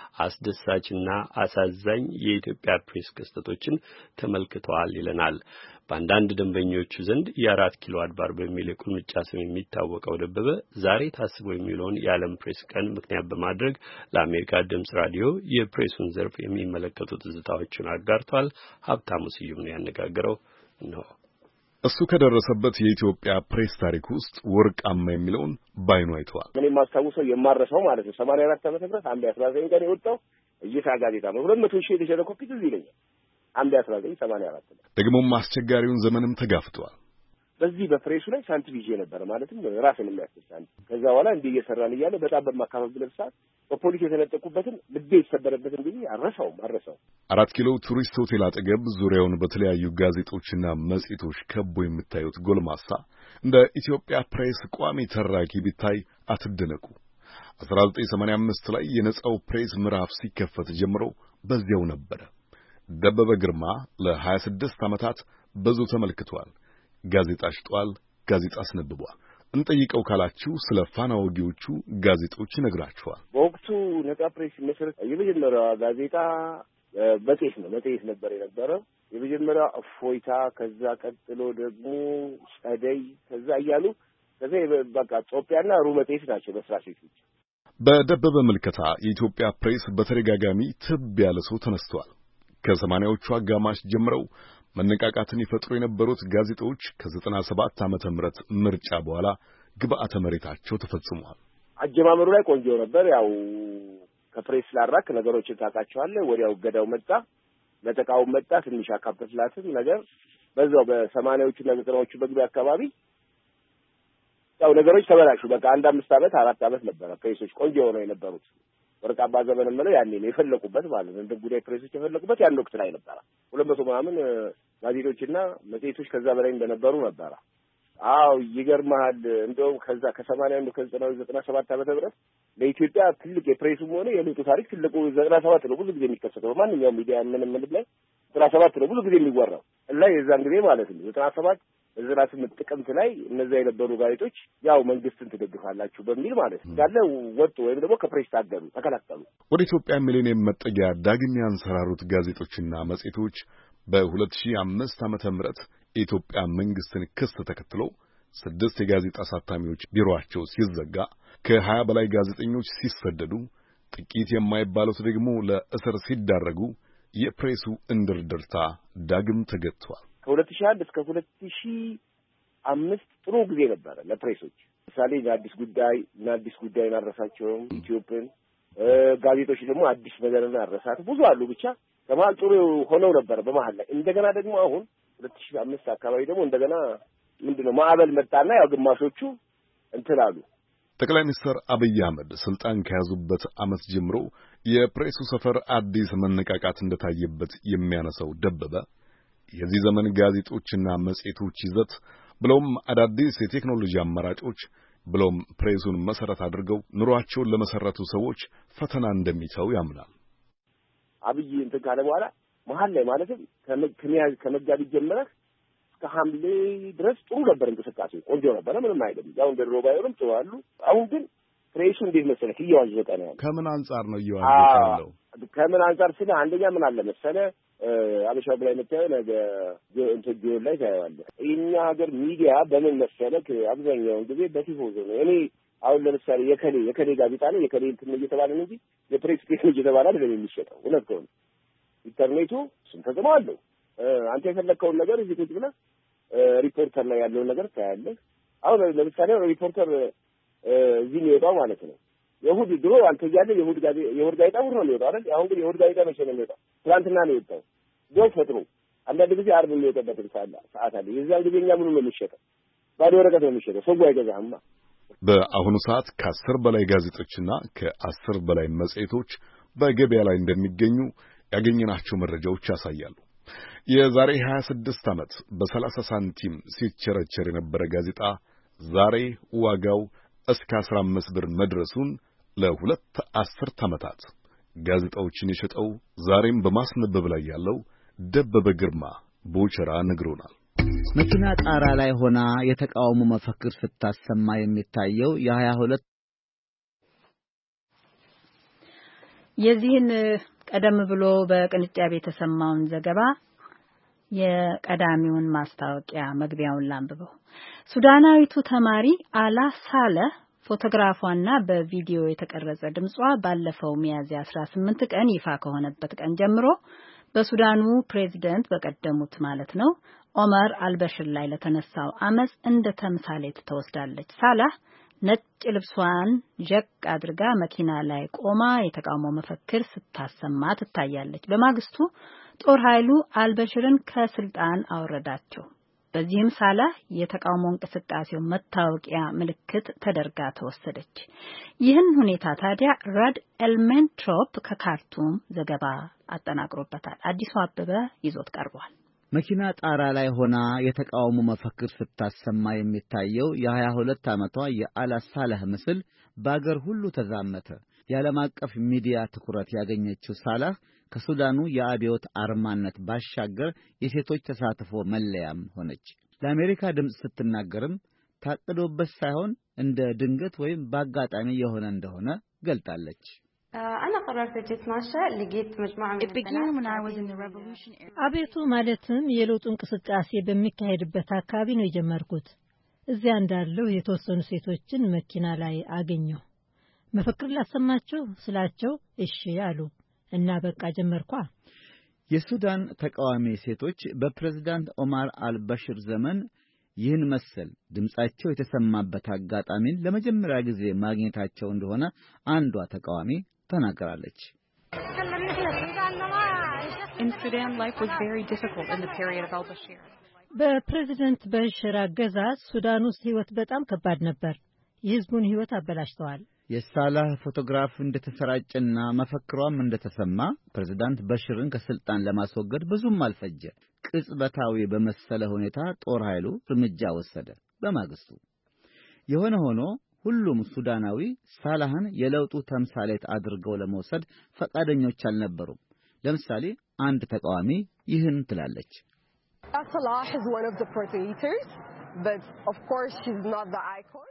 አስደሳችና አሳዛኝ የኢትዮጵያ ፕሬስ ክስተቶችን ተመልክተዋል ይለናል። በአንዳንድ ደንበኞቹ ዘንድ የአራት ኪሎ አድባር በሚል የቁልምጫ ስም የሚታወቀው ደበበ ዛሬ ታስቦ የሚውለውን የዓለም ፕሬስ ቀን ምክንያት በማድረግ ለአሜሪካ ድምጽ ራዲዮ የፕሬሱን ዘርፍ የሚመለከቱ ትዝታዎችን አጋርቷል። ሀብታሙ ስዩም ነው ያነጋገረው ነው። እሱ ከደረሰበት የኢትዮጵያ ፕሬስ ታሪክ ውስጥ ወርቃማ የሚለውን ባይኑ አይቷል። እኔ ማስታውሰው የማረሰው ማለት ነው ሰማንያ አራት ዓመተ ምህረት አንድ አስራ ዘጠኝ ቀን የወጣው እይታ ጋዜጣ ነው። ሁለት መቶ ሺህ የተሸጠ ኮፒ ትዝ ይለኛል። አንድ አስራ ዘጠኝ ሰማንያ አራት ደግሞም አስቸጋሪውን ዘመንም ተጋፍቷል። በዚህ በፕሬሱ ላይ ሳንቲም ይዤ ነበር ማለትም ራስን የሚያስብ ሳንቲም። ከዛ በኋላ እንዲህ እየሰራን እያለ በጣም በማካፈል ሰዓት በፖሊስ የተነጠቁበትን ልቤ የተሰበረበትን ጊዜ አረሳውም አረሳው። አራት ኪሎ ቱሪስት ሆቴል አጠገብ ዙሪያውን በተለያዩ ጋዜጦችና መጽሔቶች ከቦ የምታዩት ጎልማሳ እንደ ኢትዮጵያ ፕሬስ ቋሚ ተራኪ ቢታይ አትደነቁ። አስራ ዘጠኝ ሰማንያ አምስት ላይ የነጻው ፕሬስ ምዕራፍ ሲከፈት ጀምሮ በዚያው ነበረ። ደበበ ግርማ ለሀያ ስድስት ዓመታት ብዙ ተመልክቷል። ጋዜጣ ሽጧል፣ ጋዜጣ አስነብቧል። እንጠይቀው ካላችሁ ስለ ፋና ወጊዎቹ ጋዜጦች ይነግራችኋል። በወቅቱ ነጻ ፕሬስ መሰረት የመጀመሪያው ጋዜጣ መጽሔት ነው መጽሔት ነበር የነበረው። የመጀመሪያው እፎይታ፣ ከዛ ቀጥሎ ደግሞ ጸደይ፣ ከዛ እያሉ ከዛ በቃ ኢትዮጵያና ሩ መጽሔት ናቸው መስራቾቹ። በደበበ ምልከታ የኢትዮጵያ ፕሬስ በተደጋጋሚ ትብ ያለ ሰው ተነስቷል። ከሰማንያዎቹ አጋማሽ ጀምረው መነቃቃትን ይፈጥሩ የነበሩት ጋዜጦች ከዘጠና ሰባት ዓመተ ምህረት ምርጫ በኋላ ግብአተ መሬታቸው ተፈጽሟል። አጀማመሩ ላይ ቆንጆ ነበር። ያው ከፕሬስ ላራክ ነገሮችን ታውቃቸዋለህ። ወዲያው ገዳው መጣ፣ ለተቃውሞ መጣ። ትንሽ አካበትላትም ነገር በዛው በሰማንያዎቹና ዘጠናዎቹ በግቢያ አካባቢ ያው ነገሮች ተበላሹ። በቃ አንድ አምስት ዓመት አራት ዓመት ነበር ፕሬሶች ቆንጆ ሆነው የነበሩት። ወርቃባ ዘመን ማለት ያኔ ነው የፈለቁበት ማለት ነው። እንደ ጉዳይ ፕሬሶች የፈለቁበት ያን ወቅት ላይ ነበር። ሁለት መቶ ምናምን ጋዜጦችና መጽሔቶች ከዛ በላይ እንደነበሩ ነበር። አው ይገርማል። እንደውም ከዛ ከሰማንያ አንድ ከዘጠና ዘጠና ሰባት ዓመተ ምህረት ለኢትዮጵያ ትልቅ የፕሬሱም ሆነ የለውጡ ታሪክ ትልቁ ዘጠና ሰባት ነው ብዙ ጊዜ የሚከሰተው ማንኛውም ሚዲያ ምንም ምን ላይ ዘጠና ሰባት ነው ብዙ ጊዜ የሚወራው እና የዛን ጊዜ ማለት ነው ዘጠና ሰባት ዘጠና ስምንት ጥቅምት ላይ እነዛ የነበሩ ጋዜጦች ያው መንግስትን ትደግፋላችሁ በሚል ማለት ነው ያለ ወጡ ወይም ደግሞ ከፕሬስ ታገዱ ተከላከሉ። ወደ ኢትዮጵያ ሚሊኒየም መጠጊያ ዳግም ያንሰራሩት ጋዜጦችና መጽሔቶች በሁለት ሺህ አምስት ዓመተ ምህረት የኢትዮጵያ መንግስትን ክስ ተከትሎ ስድስት የጋዜጣ አሳታሚዎች ቢሮአቸው ሲዘጋ ከሀያ በላይ ጋዜጠኞች ሲሰደዱ ጥቂት የማይባሉት ደግሞ ለእስር ሲዳረጉ የፕሬሱ እንድርድርታ ዳግም ተገጥቷል። ከሁለት ሺህ አንድ እስከ ሁለት ሺህ አምስት ጥሩ ጊዜ ነበር ለፕሬሶች። ምሳሌ አዲስ ጉዳይ እና አዲስ ጉዳይ አረሳቸውም ኢትዮጵያን ጋዜጦች ደግሞ አዲስ ነገርና አረሳት ብዙ አሉ። ብቻ ከመሀል ጥሩ ሆነው ነበር። በመሀል ላይ እንደገና ደግሞ አሁን ሁለት ሺህ አምስት አካባቢ ደግሞ እንደገና ምንድነው ማዕበል መጣና ያው ግማሾቹ እንትን አሉ። ጠቅላይ ሚኒስትር አብይ አህመድ ስልጣን ከያዙበት ዓመት ጀምሮ የፕሬሱ ሰፈር አዲስ መነቃቃት እንደታየበት የሚያነሳው ደበበ የዚህ ዘመን ጋዜጦችና መጽሔቶች ይዘት ብሎም አዳዲስ የቴክኖሎጂ አማራጮች ብሎም ፕሬሱን መሰረት አድርገው ኑሯቸውን ለመሰረቱ ሰዎች ፈተና እንደሚተው ያምናል። አብይ እንትን ካለ በኋላ መሀል ላይ ማለትም ከመያዝ ከመጋቢት ጀምረህ እስከ ሐምሌ ድረስ ጥሩ ነበር እንቅስቃሴ ቆንጆ ነበር። ምንም አይደለም ያው እንደ ድሮ ባይሆንም ጥሩ አሉ። አሁን ግን ፕሬሱ እንዴት መሰለህ እየዋዠቀ ነው። ከምን አንጻር ነው እየዋዠቀ ያለው? ከምን አንጻር ስለ አንደኛ ምን አለ መሰለህ አበሻው ላይ መታየው ነገ እንትን ጆን ላይ ታየዋለህ። እኛ ሀገር ሚዲያ በምን መሰለህ አብዛኛውን ጊዜ በቲፎዞ ነው። እኔ አሁን ለምሳሌ የከሌ የከሌ ጋዜጣ ነው የከሌ እንትን እየተባለ ነው እንጂ የፕሬስ ቴክኖሎጂ እየተባለ አይደለም የሚሸጠው። እውነት ነው። ኢንተርኔቱ ስም ተዘማ አለው። አንተ የፈለከውን ነገር እዚህ ቁጭ ብለህ ሪፖርተር ላይ ያለውን ነገር ታያለህ። አሁን ለምሳሌ ሪፖርተር እዚህ የሚወጣው ማለት ነው የሁድ ድሮ አንተ እያለ የሁድ ጋዜ የሁድ ጋዜጣ ነው የሚወጣው አይደል? አሁን ግን የሁድ ጋዜጣ መቼ ነው የሚወጣው? ትናንትና ነው የወጣው። ዶክ ፈጥሮ አንዳንድ ጊዜ አርብ የሚወጣበት ሰዓት አለ። የዛን ጊዜ እኛ ምኑ ነው የሚሸጠው? ባዶ ወረቀት ነው የሚሸጠው። ሰው አይገዛህማ። በአሁኑ ሰዓት ከአስር በላይ ጋዜጦችና ከአስር በላይ መጽሔቶች በገበያ ላይ እንደሚገኙ ያገኘናቸው መረጃዎች ያሳያሉ። የዛሬ ሀያ ስድስት ዓመት በሰላሳ ሳንቲም ሲቸረቸር የነበረ ጋዜጣ ዛሬ ዋጋው እስከ አስራ አምስት ብር መድረሱን ለሁለት አስርት ዓመታት ጋዜጣዎችን የሸጠው ዛሬም በማስነበብ ላይ ያለው ደበበ ግርማ ቦቸራ ነግሮናል። መኪና ጣራ ላይ ሆና የተቃውሞ መፈክር ስታሰማ የሚታየው የሀያ ሁለት የዚህን ቀደም ብሎ በቅንጫቤ የተሰማውን ዘገባ የቀዳሚውን ማስታወቂያ መግቢያውን ላንብበው። ሱዳናዊቱ ተማሪ አላ ሳለህ ፎቶግራፏና በቪዲዮ የተቀረጸ ድምጿ ባለፈው ሚያዝያ አስራ ስምንት ቀን ይፋ ከሆነበት ቀን ጀምሮ በሱዳኑ ፕሬዝዳንት በቀደሙት ማለት ነው ኦመር አልበሽር ላይ ለተነሳው አመጽ እንደ ተምሳሌት ተወስዳለች። ሳላህ ነጭ ልብሷን ጀቅ አድርጋ መኪና ላይ ቆማ የተቃውሞ መፈክር ስታሰማ ትታያለች። በማግስቱ ጦር ኃይሉ አልበሽርን ከስልጣን አወረዳቸው። በዚህም ሳላህ የተቃውሞ እንቅስቃሴው መታወቂያ ምልክት ተደርጋ ተወሰደች። ይህን ሁኔታ ታዲያ ራድ ኤልሜንትሮፕ ከካርቱም ዘገባ አጠናቅሮበታል። አዲሱ አበበ ይዞት ቀርቧል። መኪና ጣራ ላይ ሆና የተቃውሞ መፈክር ስታሰማ የሚታየው የሀያ ሁለት ዓመቷ የአላ ሳላህ ምስል በአገር ሁሉ ተዛመተ። የዓለም አቀፍ ሚዲያ ትኩረት ያገኘችው ሳላህ ከሱዳኑ የአብዮት አርማነት ባሻገር የሴቶች ተሳትፎ መለያም ሆነች። ለአሜሪካ ድምፅ ስትናገርም ታቅዶበት ሳይሆን እንደ ድንገት ወይም በአጋጣሚ የሆነ እንደሆነ ገልጣለች። አብዮቱ ማለትም የለውጡ እንቅስቃሴ በሚካሄድበት አካባቢ ነው የጀመርኩት። እዚያ እንዳለው የተወሰኑ ሴቶችን መኪና ላይ አገኘሁ። መፈክር ላሰማቸው ስላቸው እሺ አሉ እና በቃ ጀመርኳ። የሱዳን ተቃዋሚ ሴቶች በፕሬዝዳንት ኦማር አልበሽር ዘመን ይህን መሰል ድምጻቸው የተሰማበት አጋጣሚን ለመጀመሪያ ጊዜ ማግኘታቸው እንደሆነ አንዷ ተቃዋሚ ተናገራለች። በፕሬዝዳንት በሽር አገዛዝ ሱዳን ውስጥ ህይወት በጣም ከባድ ነበር። የህዝቡን ህይወት አበላሽተዋል። የሳላህ ፎቶግራፍ እንደተሰራጨና መፈክሯም እንደተሰማ ፕሬዝዳንት በሽርን ከስልጣን ለማስወገድ ብዙም አልፈጀ። ቅጽበታዊ በመሰለ ሁኔታ ጦር ኃይሉ እርምጃ ወሰደ። በማግስቱ የሆነ ሆኖ ሁሉም ሱዳናዊ ሳላህን የለውጡ ተምሳሌት አድርገው ለመውሰድ ፈቃደኞች አልነበሩም። ለምሳሌ አንድ ተቃዋሚ ይህን ትላለች። Salah is one of the protagonisters, but of course she's not the icon.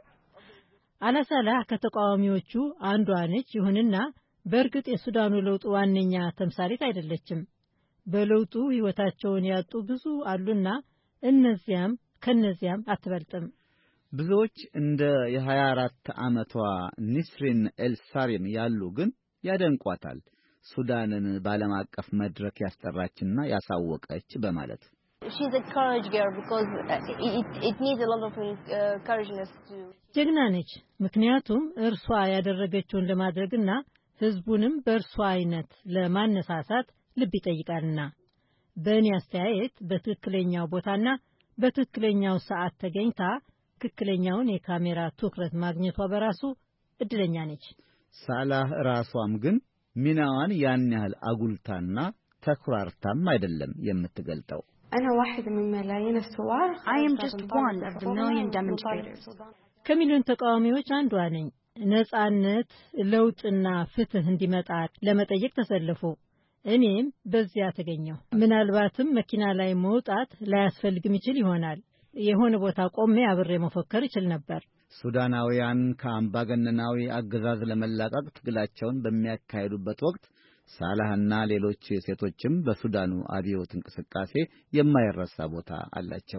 አላሳላህ ከተቃዋሚዎቹ አንዷ ነች። ይሁንና በእርግጥ የሱዳኑ ለውጥ ዋነኛ ተምሳሌት አይደለችም። በለውጡ ህይወታቸውን ያጡ ብዙ አሉና እነዚያም ከነዚያም አትበልጥም። ብዙዎች እንደ የሀያ አራት ዓመቷ ኒስሪን ኤልሳሪም ያሉ ግን ያደንቋታል። ሱዳንን ባለም አቀፍ መድረክ ያስጠራችና ያሳወቀች በማለት She's a courage girl because it it needs a lot of uh, courageousness to ጀግና ነች። ምክንያቱም እርሷ ያደረገችውን ለማድረግና ህዝቡንም በእርሷ አይነት ለማነሳሳት ልብ ይጠይቃልና በእኔ አስተያየት በትክክለኛው ቦታና በትክክለኛው ሰዓት ተገኝታ ትክክለኛውን የካሜራ ትኩረት ማግኘቷ በራሱ እድለኛ ነች። ሳላህ ራሷም ግን ሚናዋን ያን ያህል አጉልታና ተኩራርታም አይደለም የምትገልጠው። أنا واحد من ملايين الثوار. I am just one of the million demonstrators. ከሚሊዮን ተቃዋሚዎች አንዷ ነኝ። ነጻነት፣ ለውጥና ፍትህ እንዲመጣ ለመጠየቅ ተሰለፉ። እኔም በዚያ ተገኘሁ። ምናልባትም መኪና ላይ መውጣት ላያስፈልግም ይችል ይሆናል። የሆነ ቦታ ቆሜ አብሬ መፎከር ይችል ነበር። ሱዳናውያን ከአምባገነናዊ አገዛዝ ለመላቀቅ ትግላቸውን በሚያካሂዱበት ወቅት ሳላህና ሌሎች ሴቶችም በሱዳኑ አብዮት እንቅስቃሴ የማይረሳ ቦታ አላቸው።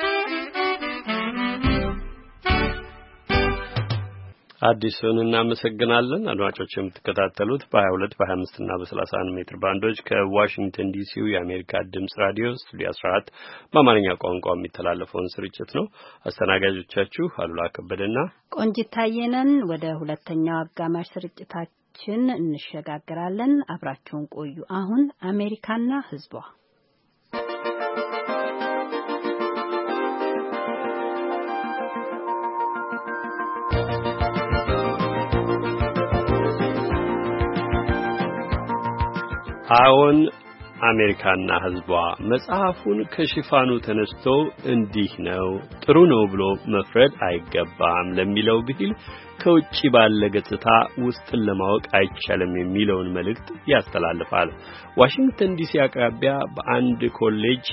አዲሱን እናመሰግናለን። አድማጮች የምትከታተሉት በ22 በ25 እና በ31 ሜትር ባንዶች ከዋሽንግተን ዲሲው የአሜሪካ ድምጽ ራዲዮ ስቱዲዮ አስራ አራት በአማርኛ ቋንቋ የሚተላለፈውን ስርጭት ነው። አስተናጋጆቻችሁ አሉላ ከበደና ቆንጂት ታየነን። ወደ ሁለተኛው አጋማሽ ስርጭታችን እንሸጋግራለን። አብራችሁን ቆዩ። አሁን አሜሪካና ህዝቧ አዎን አሜሪካና ህዝቧ መጽሐፉን ከሽፋኑ ተነስቶ እንዲህ ነው ጥሩ ነው ብሎ መፍረድ አይገባም ለሚለው ብሂል ከውጪ ባለ ገጽታ ውስጥን ለማወቅ አይቻልም የሚለውን መልእክት ያስተላልፋል። ዋሽንግተን ዲሲ አቅራቢያ በአንድ ኮሌጅ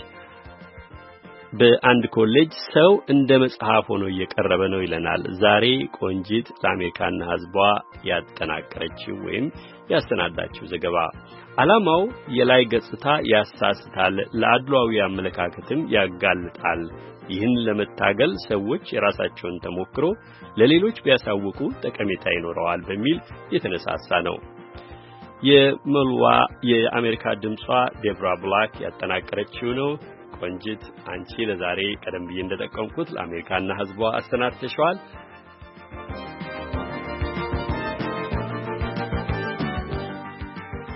በአንድ ኮሌጅ ሰው እንደ መጽሐፍ ሆኖ እየቀረበ ነው ይለናል ዛሬ ቆንጂት ለአሜሪካና ህዝቧ ያጠናቀረችው ወይም ያሰናዳችው ዘገባ። ዓላማው የላይ ገጽታ ያሳስታል፣ ለአድሏዊ አመለካከትም ያጋልጣል። ይህን ለመታገል ሰዎች የራሳቸውን ተሞክሮ ለሌሎች ቢያሳውቁ ጠቀሜታ ይኖረዋል በሚል የተነሳሳ ነው። የመልዋ የአሜሪካ ድምጿ ዴብራ ብላክ ያጠናቀረችው ነው። ቆንጂት አንቺ ለዛሬ ቀደም ብዬ እንደጠቀምኩት ለአሜሪካና ህዝቧ አሰናድተሻል።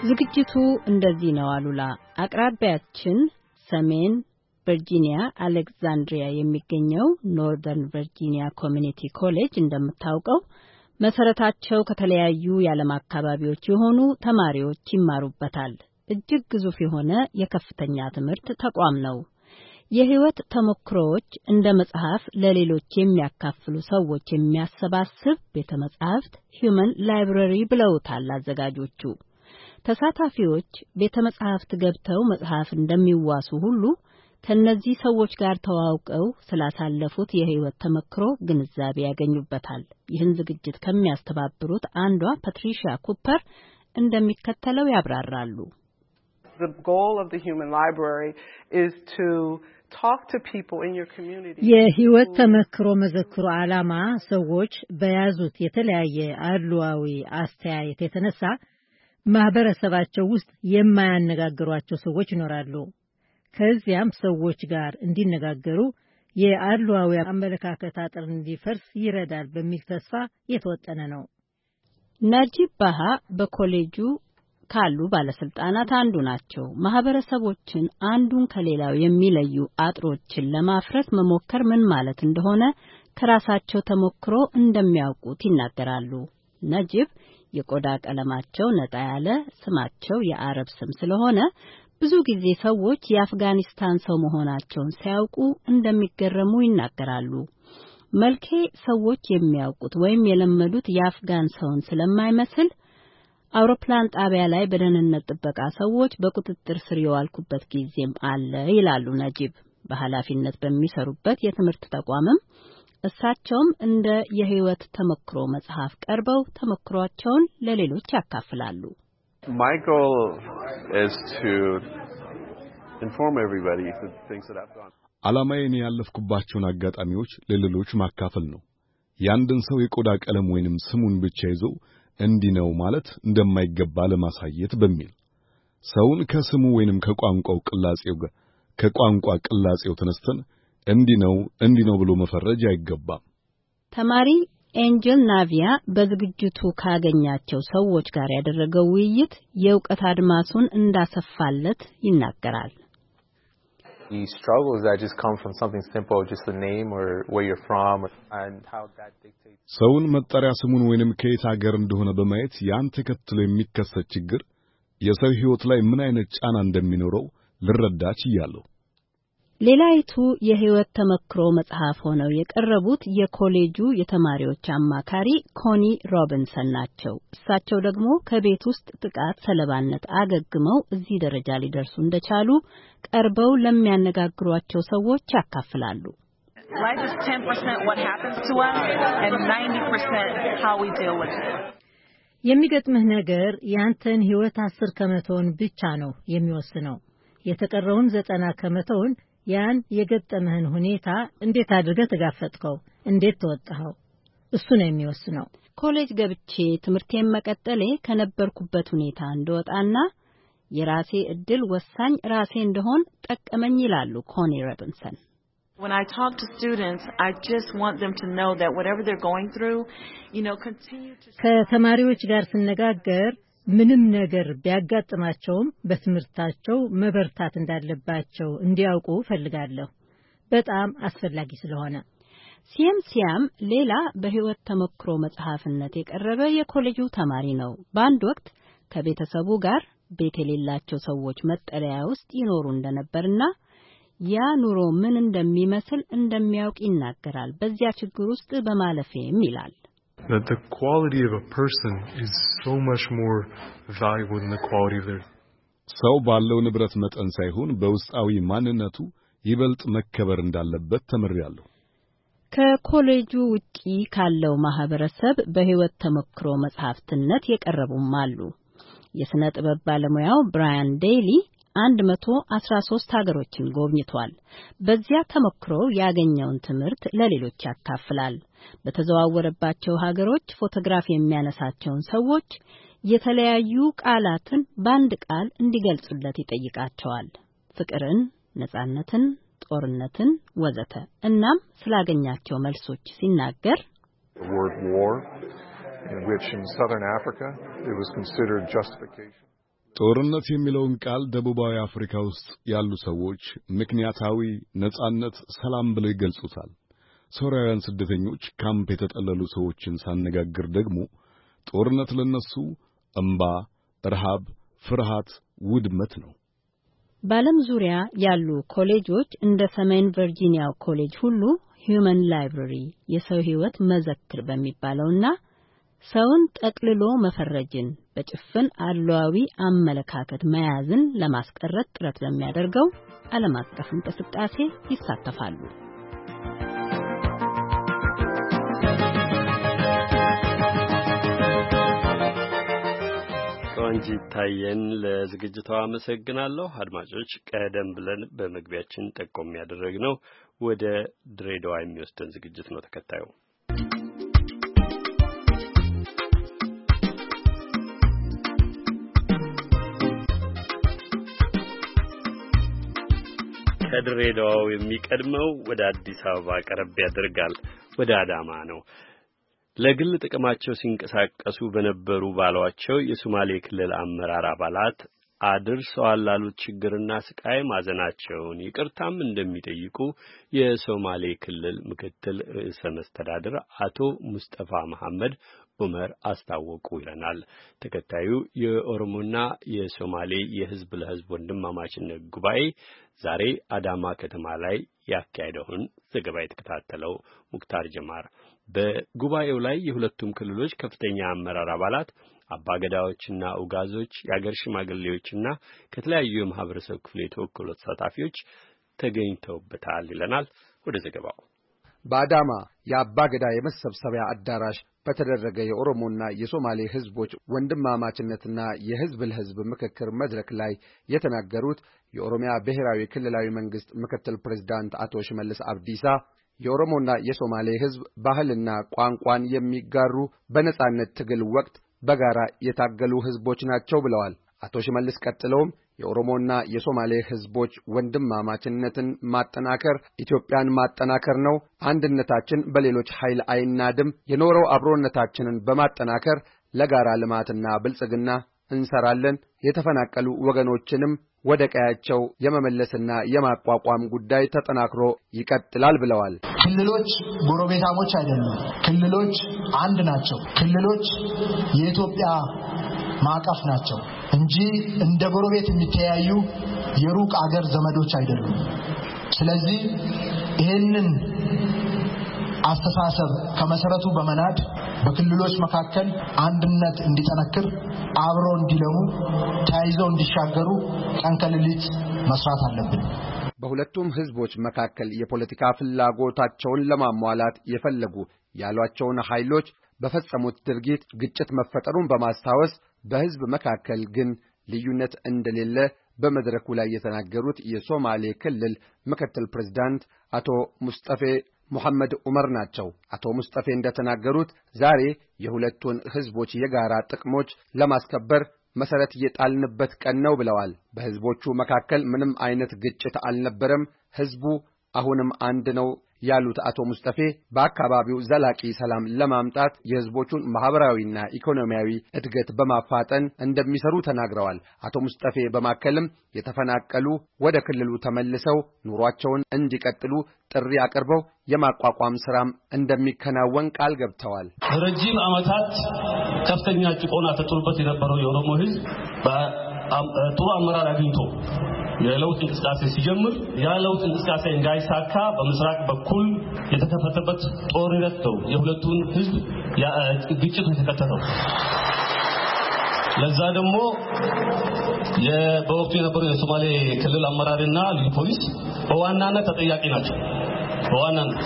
ዝግጅቱ እንደዚህ ነው አሉላ። አቅራቢያችን ሰሜን ቨርጂኒያ አሌክዛንድሪያ የሚገኘው ኖርዘርን ቨርጂኒያ ኮሚኒቲ ኮሌጅ እንደምታውቀው መሰረታቸው ከተለያዩ የዓለም አካባቢዎች የሆኑ ተማሪዎች ይማሩበታል። እጅግ ግዙፍ የሆነ የከፍተኛ ትምህርት ተቋም ነው። የህይወት ተሞክሮዎች እንደ መጽሐፍ ለሌሎች የሚያካፍሉ ሰዎች የሚያሰባስብ ቤተ መጻሕፍት ሂዩመን ላይብረሪ ብለውታል አዘጋጆቹ። ተሳታፊዎች ቤተ መጻሕፍት ገብተው መጽሐፍ እንደሚዋሱ ሁሉ ከነዚህ ሰዎች ጋር ተዋውቀው ስላሳለፉት የህይወት ተመክሮ ግንዛቤ ያገኙበታል። ይህን ዝግጅት ከሚያስተባብሩት አንዷ ፓትሪሺያ ኩፐር እንደሚከተለው ያብራራሉ። The goal of the Human Library is to talk to people in your community. የህይወት ተመክሮ መዘክሩ ዓላማ ሰዎች በያዙት የተለያየ አድሏዊ አስተያየት የተነሳ ማህበረሰባቸው ውስጥ የማያነጋግሯቸው ሰዎች ይኖራሉ። ከዚያም ሰዎች ጋር እንዲነጋገሩ የአድሏዊ አመለካከት አጥር እንዲፈርስ ይረዳል በሚል ተስፋ የተወጠነ ነው። ናጂብ ባሃ በኮሌጁ ካሉ ባለስልጣናት አንዱ ናቸው። ማህበረሰቦችን አንዱን ከሌላው የሚለዩ አጥሮችን ለማፍረስ መሞከር ምን ማለት እንደሆነ ከራሳቸው ተሞክሮ እንደሚያውቁት ይናገራሉ። ናጂብ የቆዳ ቀለማቸው ነጣ ያለ፣ ስማቸው የአረብ ስም ስለሆነ ብዙ ጊዜ ሰዎች የአፍጋኒስታን ሰው መሆናቸውን ሲያውቁ እንደሚገረሙ ይናገራሉ። መልኬ ሰዎች የሚያውቁት ወይም የለመዱት የአፍጋን ሰውን ስለማይመስል አውሮፕላን ጣቢያ ላይ በደህንነት ጥበቃ ሰዎች በቁጥጥር ስር የዋልኩበት ጊዜም አለ ይላሉ ናጂብ። በኃላፊነት በሚሰሩበት የትምህርት ተቋምም እሳቸውም እንደ የህይወት ተመክሮ መጽሐፍ ቀርበው ተመክሯቸውን ለሌሎች ያካፍላሉ። My goal is to inform everybody of the things that I've gone. ዓላማዬን ያለፍኩባቸውን አጋጣሚዎች ለሌሎች ማካፈል ነው። ያንድን ሰው የቆዳ ቀለም ወይንም ስሙን ብቻ ይዞ እንዲህ ነው ማለት እንደማይገባ ለማሳየት በሚል ሰውን ከስሙ ወይንም ከቋንቋው ቅላጼው ጋር ከቋንቋ ቅላጼው ተነስተን እንዲህ ነው እንዲህ ነው ብሎ መፈረጅ አይገባም። ተማሪ ኤንጀል ናቪያ በዝግጅቱ ካገኛቸው ሰዎች ጋር ያደረገው ውይይት የእውቀት አድማሱን እንዳሰፋለት ይናገራል። The struggles that just come from something simple, just a name or where you're from, and how that dictates. ሰውን መጠሪያ ስሙን ወይንም ከየት ሀገር እንደሆነ በማየት ያን ተከትሎ የሚከሰት ችግር የሰው ህይወት ላይ ምን አይነት ጫና እንደሚኖረው ልረዳ ችያለሁ። ሌላይቱ የህይወት ተመክሮ መጽሐፍ ሆነው የቀረቡት የኮሌጁ የተማሪዎች አማካሪ ኮኒ ሮቢንሰን ናቸው። እሳቸው ደግሞ ከቤት ውስጥ ጥቃት ሰለባነት አገግመው እዚህ ደረጃ ሊደርሱ እንደቻሉ ቀርበው ለሚያነጋግሯቸው ሰዎች ያካፍላሉ። Life is ten percent what happens to us and ninety percent how we deal with it. የሚገጥምህ ነገር ያንተን ህይወት አስር ከመቶውን ብቻ ነው የሚወስነው። የተቀረውን ዘጠና ከመቶውን ያን የገጠመህን ሁኔታ እንዴት አድርገህ ተጋፈጥከው፣ እንዴት ተወጣኸው፣ እሱ ነው የሚወስነው። ኮሌጅ ገብቼ ትምህርቴን መቀጠሌ ከነበርኩበት ሁኔታ እንደወጣና የራሴ እድል ወሳኝ ራሴ እንደሆን ጠቀመኝ ይላሉ ኮኒ ሮቢንሰን። When I talk to students, I just want them to know that whatever they're going through, you know, continue to ከተማሪዎች ጋር ስነጋገር ምንም ነገር ቢያጋጥማቸውም በትምህርታቸው መበርታት እንዳለባቸው እንዲያውቁ ፈልጋለሁ። በጣም አስፈላጊ ስለሆነ። ሲኤም ሲያም ሌላ በህይወት ተመክሮ መጽሐፍነት የቀረበ የኮሌጁ ተማሪ ነው። በአንድ ወቅት ከቤተሰቡ ጋር ቤት የሌላቸው ሰዎች መጠለያ ውስጥ ይኖሩ እንደነበርና ያ ኑሮ ምን እንደሚመስል እንደሚያውቅ ይናገራል። በዚያ ችግር ውስጥ በማለፌም ይላል that the quality of a person is so much more valuable than the quality of their ሰው ባለው ንብረት መጠን ሳይሆን በውስጣዊ ማንነቱ ይበልጥ መከበር እንዳለበት ተመሪያለሁ። ከኮሌጁ ውጪ ካለው ማህበረሰብ በህይወት ተመክሮ መጽሐፍትነት የቀረቡም አሉ። የሥነ ጥበብ ባለሙያው ብራያን ዴይሊ አንድ መቶ አስራ ሶስት ሀገሮችን ጎብኝቷል። በዚያ ተመክሮ ያገኘውን ትምህርት ለሌሎች ያካፍላል። በተዘዋወረባቸው ሀገሮች ፎቶግራፍ የሚያነሳቸውን ሰዎች የተለያዩ ቃላትን በአንድ ቃል እንዲገልጹለት ይጠይቃቸዋል። ፍቅርን፣ ነጻነትን፣ ጦርነትን ወዘተ። እናም ስላገኛቸው መልሶች ሲናገር The word war, in which in southern Africa it was considered justification. ጦርነት የሚለውን ቃል ደቡባዊ አፍሪካ ውስጥ ያሉ ሰዎች ምክንያታዊ ነጻነት፣ ሰላም ብለው ይገልጹታል። ሶሪያውያን ስደተኞች ካምፕ የተጠለሉ ሰዎችን ሳነጋግር ደግሞ ጦርነት ለነሱ እንባ፣ ረሃብ፣ ፍርሃት፣ ውድመት ነው። በዓለም ዙሪያ ያሉ ኮሌጆች እንደ ሰሜን ቨርጂኒያው ኮሌጅ ሁሉ ሂዩመን ላይብረሪ የሰው ሕይወት መዘክር በሚባለውና ሰውን ጠቅልሎ መፈረጅን በጭፍን አድሏዊ አመለካከት መያዝን ለማስቀረት ጥረት በሚያደርገው ዓለም አቀፍ እንቅስቃሴ ይሳተፋሉ። ቆንጂት ታየን ለዝግጅቷ አመሰግናለሁ። አድማጮች ቀደም ብለን በመግቢያችን ጠቆም ያደረግነው ወደ ድሬዳዋ የሚወስደን ዝግጅት ነው ተከታዩ። ከድሬዳዋው የሚቀድመው ወደ አዲስ አበባ ቀረብ ያደርጋል። ወደ አዳማ ነው። ለግል ጥቅማቸው ሲንቀሳቀሱ በነበሩ ባሏቸው የሶማሌ ክልል አመራር አባላት አድርሰዋል ላሉት ችግርና ስቃይ ማዘናቸውን ይቅርታም እንደሚጠይቁ የሶማሌ ክልል ምክትል ርዕሰ መስተዳድር አቶ ሙስጠፋ መሐመድ ዑመር አስታወቁ ይለናል ተከታዩ። የኦሮሞና የሶማሌ የህዝብ ለህዝብ ወንድማማችነት ጉባኤ ዛሬ አዳማ ከተማ ላይ ያካሄደውን ዘገባ የተከታተለው ሙክታር ጀማር በጉባኤው ላይ የሁለቱም ክልሎች ከፍተኛ አመራር አባላት፣ አባገዳዎችና ኡጋዞች፣ የአገር ሽማግሌዎችና ከተለያዩ የማህበረሰብ ክፍል የተወከሉ ተሳታፊዎች ተገኝተውበታል ይለናል። ወደ ዘገባው። በአዳማ የአባገዳ የመሰብሰቢያ አዳራሽ በተደረገ የኦሮሞና የሶማሌ ህዝቦች ወንድማማችነትና የህዝብ ለህዝብ ምክክር መድረክ ላይ የተናገሩት የኦሮሚያ ብሔራዊ ክልላዊ መንግስት ምክትል ፕሬዝዳንት አቶ ሽመልስ አብዲሳ የኦሮሞና የሶማሌ ህዝብ ባህልና ቋንቋን የሚጋሩ በነጻነት ትግል ወቅት በጋራ የታገሉ ህዝቦች ናቸው ብለዋል። አቶ ሽመልስ ቀጥለውም የኦሮሞና የሶማሌ ህዝቦች ወንድማማችነትን ማጠናከር ኢትዮጵያን ማጠናከር ነው። አንድነታችን በሌሎች ኃይል አይናድም። የኖረው አብሮነታችንን በማጠናከር ለጋራ ልማትና ብልጽግና እንሰራለን። የተፈናቀሉ ወገኖችንም ወደ ቀያቸው የመመለስና የማቋቋም ጉዳይ ተጠናክሮ ይቀጥላል ብለዋል። ክልሎች ጎረቤታሞች አይደሉም። ክልሎች አንድ ናቸው። ክልሎች የኢትዮጵያ ማዕቀፍ ናቸው እንጂ እንደ ጎረቤት የሚተያዩ የሩቅ አገር ዘመዶች አይደሉም። ስለዚህ ይሄንን አስተሳሰብ ከመሰረቱ በመናድ በክልሎች መካከል አንድነት እንዲጠነክር፣ አብሮ እንዲለሙ፣ ተያይዘው እንዲሻገሩ ቀን ከሌሊት መስራት አለብን። በሁለቱም ህዝቦች መካከል የፖለቲካ ፍላጎታቸውን ለማሟላት የፈለጉ ያሏቸውን ኃይሎች በፈጸሙት ድርጊት ግጭት መፈጠሩን በማስታወስ በህዝብ መካከል ግን ልዩነት እንደሌለ በመድረኩ ላይ የተናገሩት የሶማሌ ክልል ምክትል ፕሬዝዳንት አቶ ሙስጠፌ ሙሐመድ ዑመር ናቸው። አቶ ሙስጠፌ እንደተናገሩት ዛሬ የሁለቱን ህዝቦች የጋራ ጥቅሞች ለማስከበር መሰረት የጣልንበት ቀን ነው ብለዋል። በህዝቦቹ መካከል ምንም አይነት ግጭት አልነበረም። ህዝቡ አሁንም አንድ ነው ያሉት አቶ ሙስጠፌ በአካባቢው ዘላቂ ሰላም ለማምጣት የህዝቦቹን ማህበራዊና ኢኮኖሚያዊ እድገት በማፋጠን እንደሚሰሩ ተናግረዋል። አቶ ሙስጠፌ በማከልም የተፈናቀሉ ወደ ክልሉ ተመልሰው ኑሯቸውን እንዲቀጥሉ ጥሪ አቅርበው የማቋቋም ስራም እንደሚከናወን ቃል ገብተዋል። ረጅም ዓመታት ከፍተኛ ጭቆና ተጥሎበት የነበረው የኦሮሞ ህዝብ በጥሩ አመራር አግኝቶ የለውጥ እንቅስቃሴ ሲጀምር ያ ለውጥ እንቅስቃሴ እንዳይሳካ በምስራቅ በኩል የተከፈተበት ጦርነት ነው የሁለቱን ህዝብ ግጭት የተከተለው። ለዛ ደግሞ በወቅቱ የነበረው የሶማሌ ክልል አመራርና ልዩ ፖሊስ በዋናነት ተጠያቂ ናቸው። በዋናነት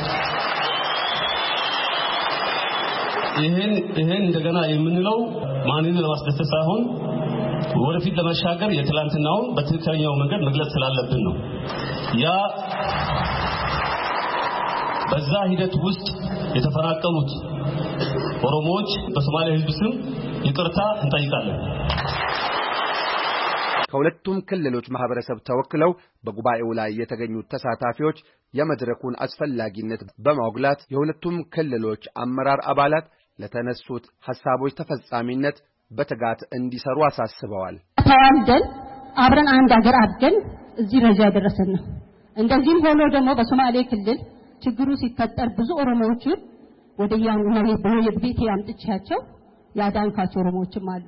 ይሄን ይሄን እንደገና የምንለው ማንንም ለማስደሰት ሳይሆን ወደፊት ለመሻገር የትላንትናውን በትክክለኛው መንገድ መግለጽ ስላለብን ነው። ያ በዛ ሂደት ውስጥ የተፈናቀሉት ኦሮሞዎች በሶማሌ ህዝብ ስም ይቅርታ እንጠይቃለን። ከሁለቱም ክልሎች ማህበረሰብ ተወክለው በጉባኤው ላይ የተገኙት ተሳታፊዎች የመድረኩን አስፈላጊነት በማጉላት የሁለቱም ክልሎች አመራር አባላት ለተነሱት ሐሳቦች ተፈጻሚነት በትጋት እንዲሰሩ አሳስበዋል። ተዋልደን አብረን አንድ ሀገር አድገን እዚህ ደረጃ ያደረሰን ነው። እንደዚህም ሆኖ ደግሞ በሶማሌ ክልል ችግሩ ሲፈጠር ብዙ ኦሮሞዎችን ወደ ያንና የቤት ያምጥቻቸው ያዳንካቸው ኦሮሞዎችም አሉ።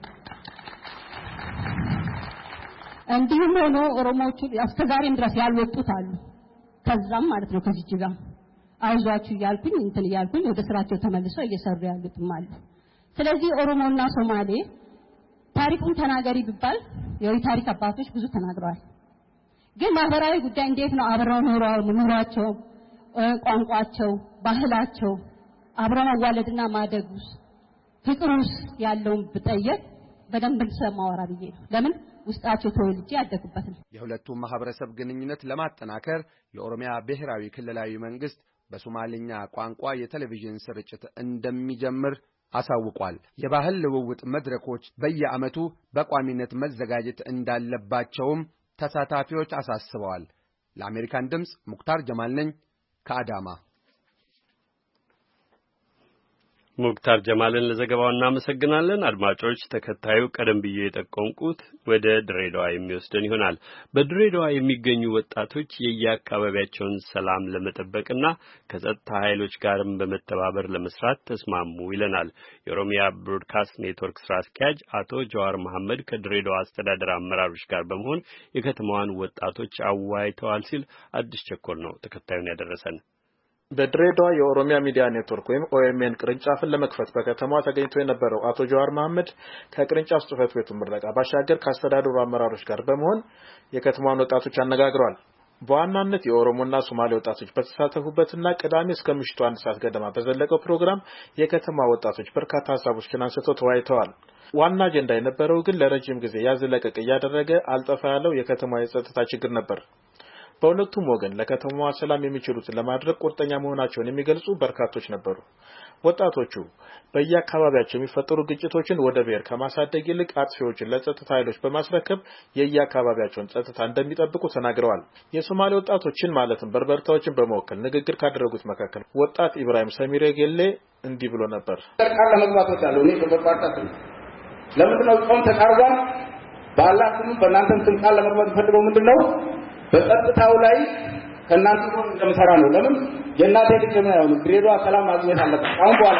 እንዲሁም ሆኖ ኦሮሞዎቹ እስከዛሬም ድረስ ያልወጡት አሉ። ከዛም ማለት ነው ከዚህ ጋር አይዟችሁ ያልኩኝ እንትን ያልኩኝ ወደ ስራቸው ተመልሰው እየሰሩ ያሉትም አሉ። ስለዚህ ኦሮሞና ሶማሌ ታሪኩን ተናገሪ ቢባል የታሪክ አባቶች ብዙ ተናግረዋል። ግን ማህበራዊ ጉዳይ እንዴት ነው አብረው ኑሯቸው፣ ቋንቋቸው፣ ባህላቸው አብረው መዋለድና ማደጉስ ፍቅሩስ ያለውን ብጠየቅ በደንብ ሰማወራ ብዬ ነው። ለምን ውስጣቸው ተወልጄ ያደጉበት ነው። የሁለቱ ማህበረሰብ ግንኙነት ለማጠናከር የኦሮሚያ ብሔራዊ ክልላዊ መንግስት በሶማሊኛ ቋንቋ የቴሌቪዥን ስርጭት እንደሚጀምር አሳውቋል። የባህል ልውውጥ መድረኮች በየዓመቱ በቋሚነት መዘጋጀት እንዳለባቸውም ተሳታፊዎች አሳስበዋል። ለአሜሪካን ድምጽ ሙክታር ጀማል ነኝ ከአዳማ። ሙክታር ጀማልን ለዘገባው እናመሰግናለን። አድማጮች ተከታዩ ቀደም ብዬ የጠቆምኩት ወደ ድሬዳዋ የሚወስደን ይሆናል። በድሬዳዋ የሚገኙ ወጣቶች የየአካባቢያቸውን ሰላም ለመጠበቅና ከጸጥታ ኃይሎች ጋርም በመተባበር ለመስራት ተስማሙ ይለናል የኦሮሚያ ብሮድካስት ኔትወርክ ስራ አስኪያጅ አቶ ጀዋር መሐመድ ከድሬዳዋ አስተዳደር አመራሮች ጋር በመሆን የከተማዋን ወጣቶች አወያይተዋል ሲል አዲስ ቸኮል ነው ተከታዩን ያደረሰን። በድሬዳዋ የኦሮሚያ ሚዲያ ኔትወርክ ወይም ኦኤምኤን ቅርንጫፍን ለመክፈት በከተማዋ ተገኝቶ የነበረው አቶ ጀዋር መሐመድ ከቅርንጫፍ ጽህፈት ቤቱ ምረቃ ባሻገር ከአስተዳደሩ አመራሮች ጋር በመሆን የከተማዋን ወጣቶች አነጋግረዋል። በዋናነት የኦሮሞና ሶማሌ ወጣቶች በተሳተፉበትና ቅዳሜ እስከ ምሽቱ አንድ ሰዓት ገደማ በዘለቀው ፕሮግራም የከተማ ወጣቶች በርካታ ሐሳቦችን አንስተው ተወያይተዋል። ዋና አጀንዳ የነበረው ግን ለረጅም ጊዜ ያዝለቀቅ እያደረገ አልጠፋ ያለው የከተማ የጸጥታ ችግር ነበር። በሁለቱም ወገን ለከተማዋ ሰላም የሚችሉትን ለማድረግ ቁርጠኛ መሆናቸውን የሚገልጹ በርካቶች ነበሩ። ወጣቶቹ በየአካባቢያቸው የሚፈጠሩ ግጭቶችን ወደ ብሔር ከማሳደግ ይልቅ አጥፊዎችን ለጸጥታ ኃይሎች በማስረከብ የየአካባቢያቸውን ጸጥታ እንደሚጠብቁ ተናግረዋል። የሶማሌ ወጣቶችን ማለትም በርበርታዎችን በመወከል ንግግር ካደረጉት መካከል ወጣት ኢብራሂም ሰሚሬ ጌሌ እንዲህ ብሎ ነበር። ቃል ለመግባቶች አሉ እኔ በበርባርታ ስም ለምንድነው ጾም ተቃርቧል? በአላህ ስም በእናንተም ስም ቃል ለመግባት ፈልገው ምንድነው በጸጥታው ላይ ከናንተ ጋር እንደምሰራ ነው። ለምን የእናቴ ልጅ ነው ያው ድሬዳዋ ሰላም ማግኘት አለበት። አሁን በኋላ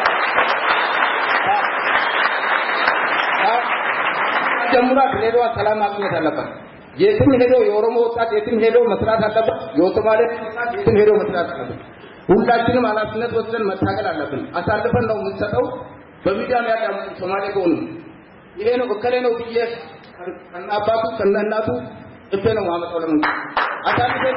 ጀምራ ድሬዳዋ ሰላም ማግኘት አለበት። የትም ሄዶ የኦሮሞ ወጣት የትም ሄዶ መስራት አለበት። የሶማሌ ወጣት የትም ሄዶ መስራት አለበት። ሁላችንም ኃላፊነት ወስደን መታገል አለብን። አሳልፈን ነው የምንሰጠው። በሚዲያ ላይ ያዳሙ ሶማሌ ከሆኑ ይሄ ነው እከሌ ነው ብዬ ከናባቱ ከናናቱ እቴ ነው ማመጣው ለምን አታልፈን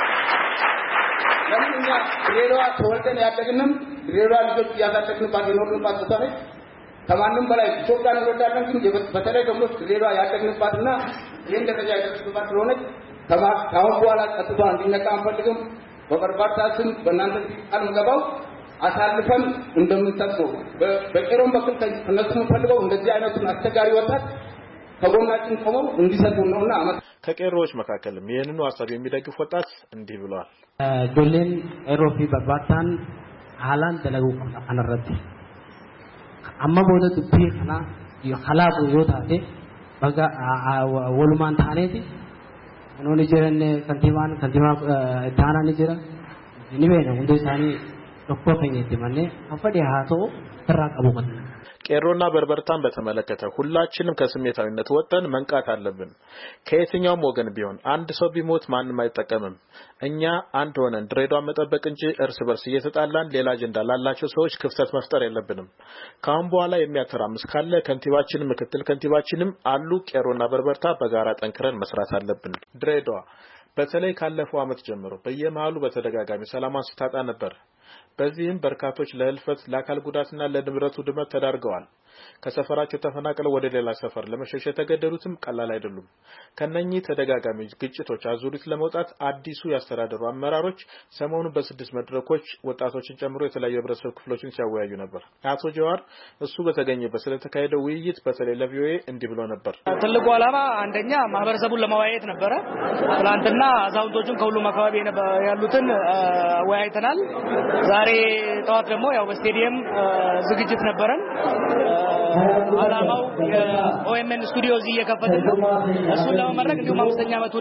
ለምን እኛ ድሬዳዋ ተወልደን ያደግንም ድሬዳዋ ልጆች ያሳደግንባት የኖርንባት ቦታ ነች። ከማንም በላይ ኢትዮጵያን እንወዳለን። ግን በተለይ ደግሞ ድሬዳዋ ያደግንባትና ይሄን ደረጃ ያደረስንባት ስለሆነች ከአሁን በኋላ ጸጥታ እንዲነካ አንፈልግም። በበርባርታ ስም በእናንተ ቃል ምገባው አሳልፈን እንደምንሰጠው በቄሮም በኩል ከነሱ የምንፈልገው እንደዚህ አይነቱን አስቸጋሪ ወጣት ከጎናችን ቆመው እንዲሰጡ ነውና አመት ከቄሮዎች መካከልም ይሄንኑ ሐሳብ የሚደግፍ ወጣት እንዲህ ብሏል። ጆሌን ኤሮፊ በርባርታን ሐላን ደለጉ አነረተ አማ ቦደ ዱቢ ከና የሐላቁ ይወታቴ በጋ ወሉማን ታኔቲ ኖኒ ጀረን ከንቲማን ከንቲማ ዳና ንጀራ ኒቤነ እንደሳኒ ዶክተር ማኔ አፈዲ ሃቶ ተራቀቡ ቀን ቄሮና በርበርታን በተመለከተ ሁላችንም ከስሜታዊነት ወጥተን መንቃት አለብን። ከየትኛውም ወገን ቢሆን አንድ ሰው ቢሞት ማንም አይጠቀምም። እኛ አንድ ሆነን ድሬዳዋ መጠበቅ እንጂ እርስ በርስ እየተጣላን ሌላ አጀንዳ ላላቸው ሰዎች ክፍተት መፍጠር የለብንም። ካሁን በኋላ የሚያተራምስ ካለ ከንቲባችንም ምክትል ከንቲባችንም አሉ። ቄሮና በርበርታ በጋራ ጠንክረን መስራት አለብን። ድሬዳዋ በተለይ ካለፈው ዓመት ጀምሮ በየመሃሉ በተደጋጋሚ ሰላማን ስታጣ ነበር። በዚህም በርካቶች ለህልፈት ለአካል ጉዳትና ለንብረት ውድመት ተዳርገዋል። ከሰፈራቸው ተፈናቅለው ወደ ሌላ ሰፈር ለመሸሽ የተገደዱትም ቀላል አይደሉም። ከነኚህ ተደጋጋሚ ግጭቶች አዙሪት ለመውጣት አዲሱ ያስተዳደሩ አመራሮች ሰሞኑን በስድስት መድረኮች ወጣቶችን ጨምሮ የተለያዩ ህብረተሰብ ክፍሎችን ሲያወያዩ ነበር። አቶ ጀዋር እሱ በተገኘበት ስለተካሄደው ውይይት በተለይ ለቪኦኤ እንዲህ ብሎ ነበር። ትልቁ ዓላማ አንደኛ ማህበረሰቡን ለማወያየት ነበረ። ትናንትና አዛውንቶችን ከሁሉም አካባቢ ያሉትን አወያይተናል። ዛሬ ዛሬ ጠዋት ደግሞ ያው በስቴዲየም ዝግጅት ነበረን። አላማው የኦኤምኤን ስቱዲዮ እዚህ እየከፈትን ነው። እሱን ለመመረቅ እንዲሁም አምስተኛ ዓመቱን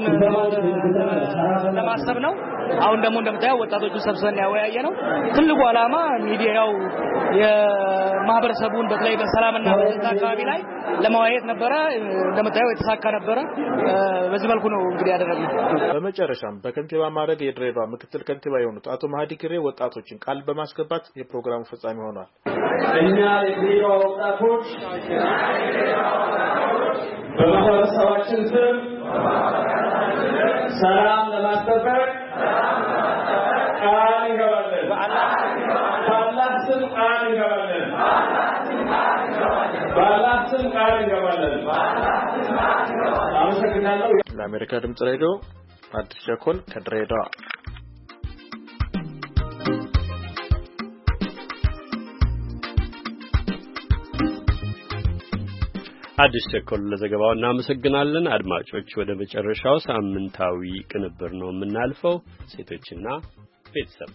ለማሰብ ነው። አሁን ደግሞ እንደምታየው ወጣቶቹ ሰብስበን ያወያየ ነው። ትልቁ አላማ ሚዲያው የማህበረሰቡን በተለይ በሰላምና በጸጥታ አካባቢ ላይ ለማወያየት ነበረ። እንደምታየው የተሳካ ነበረ። በዚህ መልኩ ነው እንግዲህ ያደረግነው። በመጨረሻም በከንቲባ ማዕረግ የድሬዳዋ ምክትል ከንቲባ የሆኑት አቶ ማህዲ ግሬ ወጣቶችን ቃል በማስገባት የፕሮግራሙ ፍጻሜ ሆኗል። እኛ የድሬዳዋ ወጣቶች በማህበረሰባችን ስም ሰላም ለማስጠበቅ ቃል እንገባለን። በአላህ ስም ቃል እንገባለን። በአላህ ስም ቃል እንገባለን። አመሰግናለሁ። ለአሜሪካ ድምጽ ሬዲዮ አዲስ ቸኮል ከድሬዳዋ። አዲስ ቸኮል ለዘገባው እናመሰግናለን። አድማጮች ወደ መጨረሻው ሳምንታዊ ቅንብር ነው የምናልፈው። ሴቶችና ቤተሰብ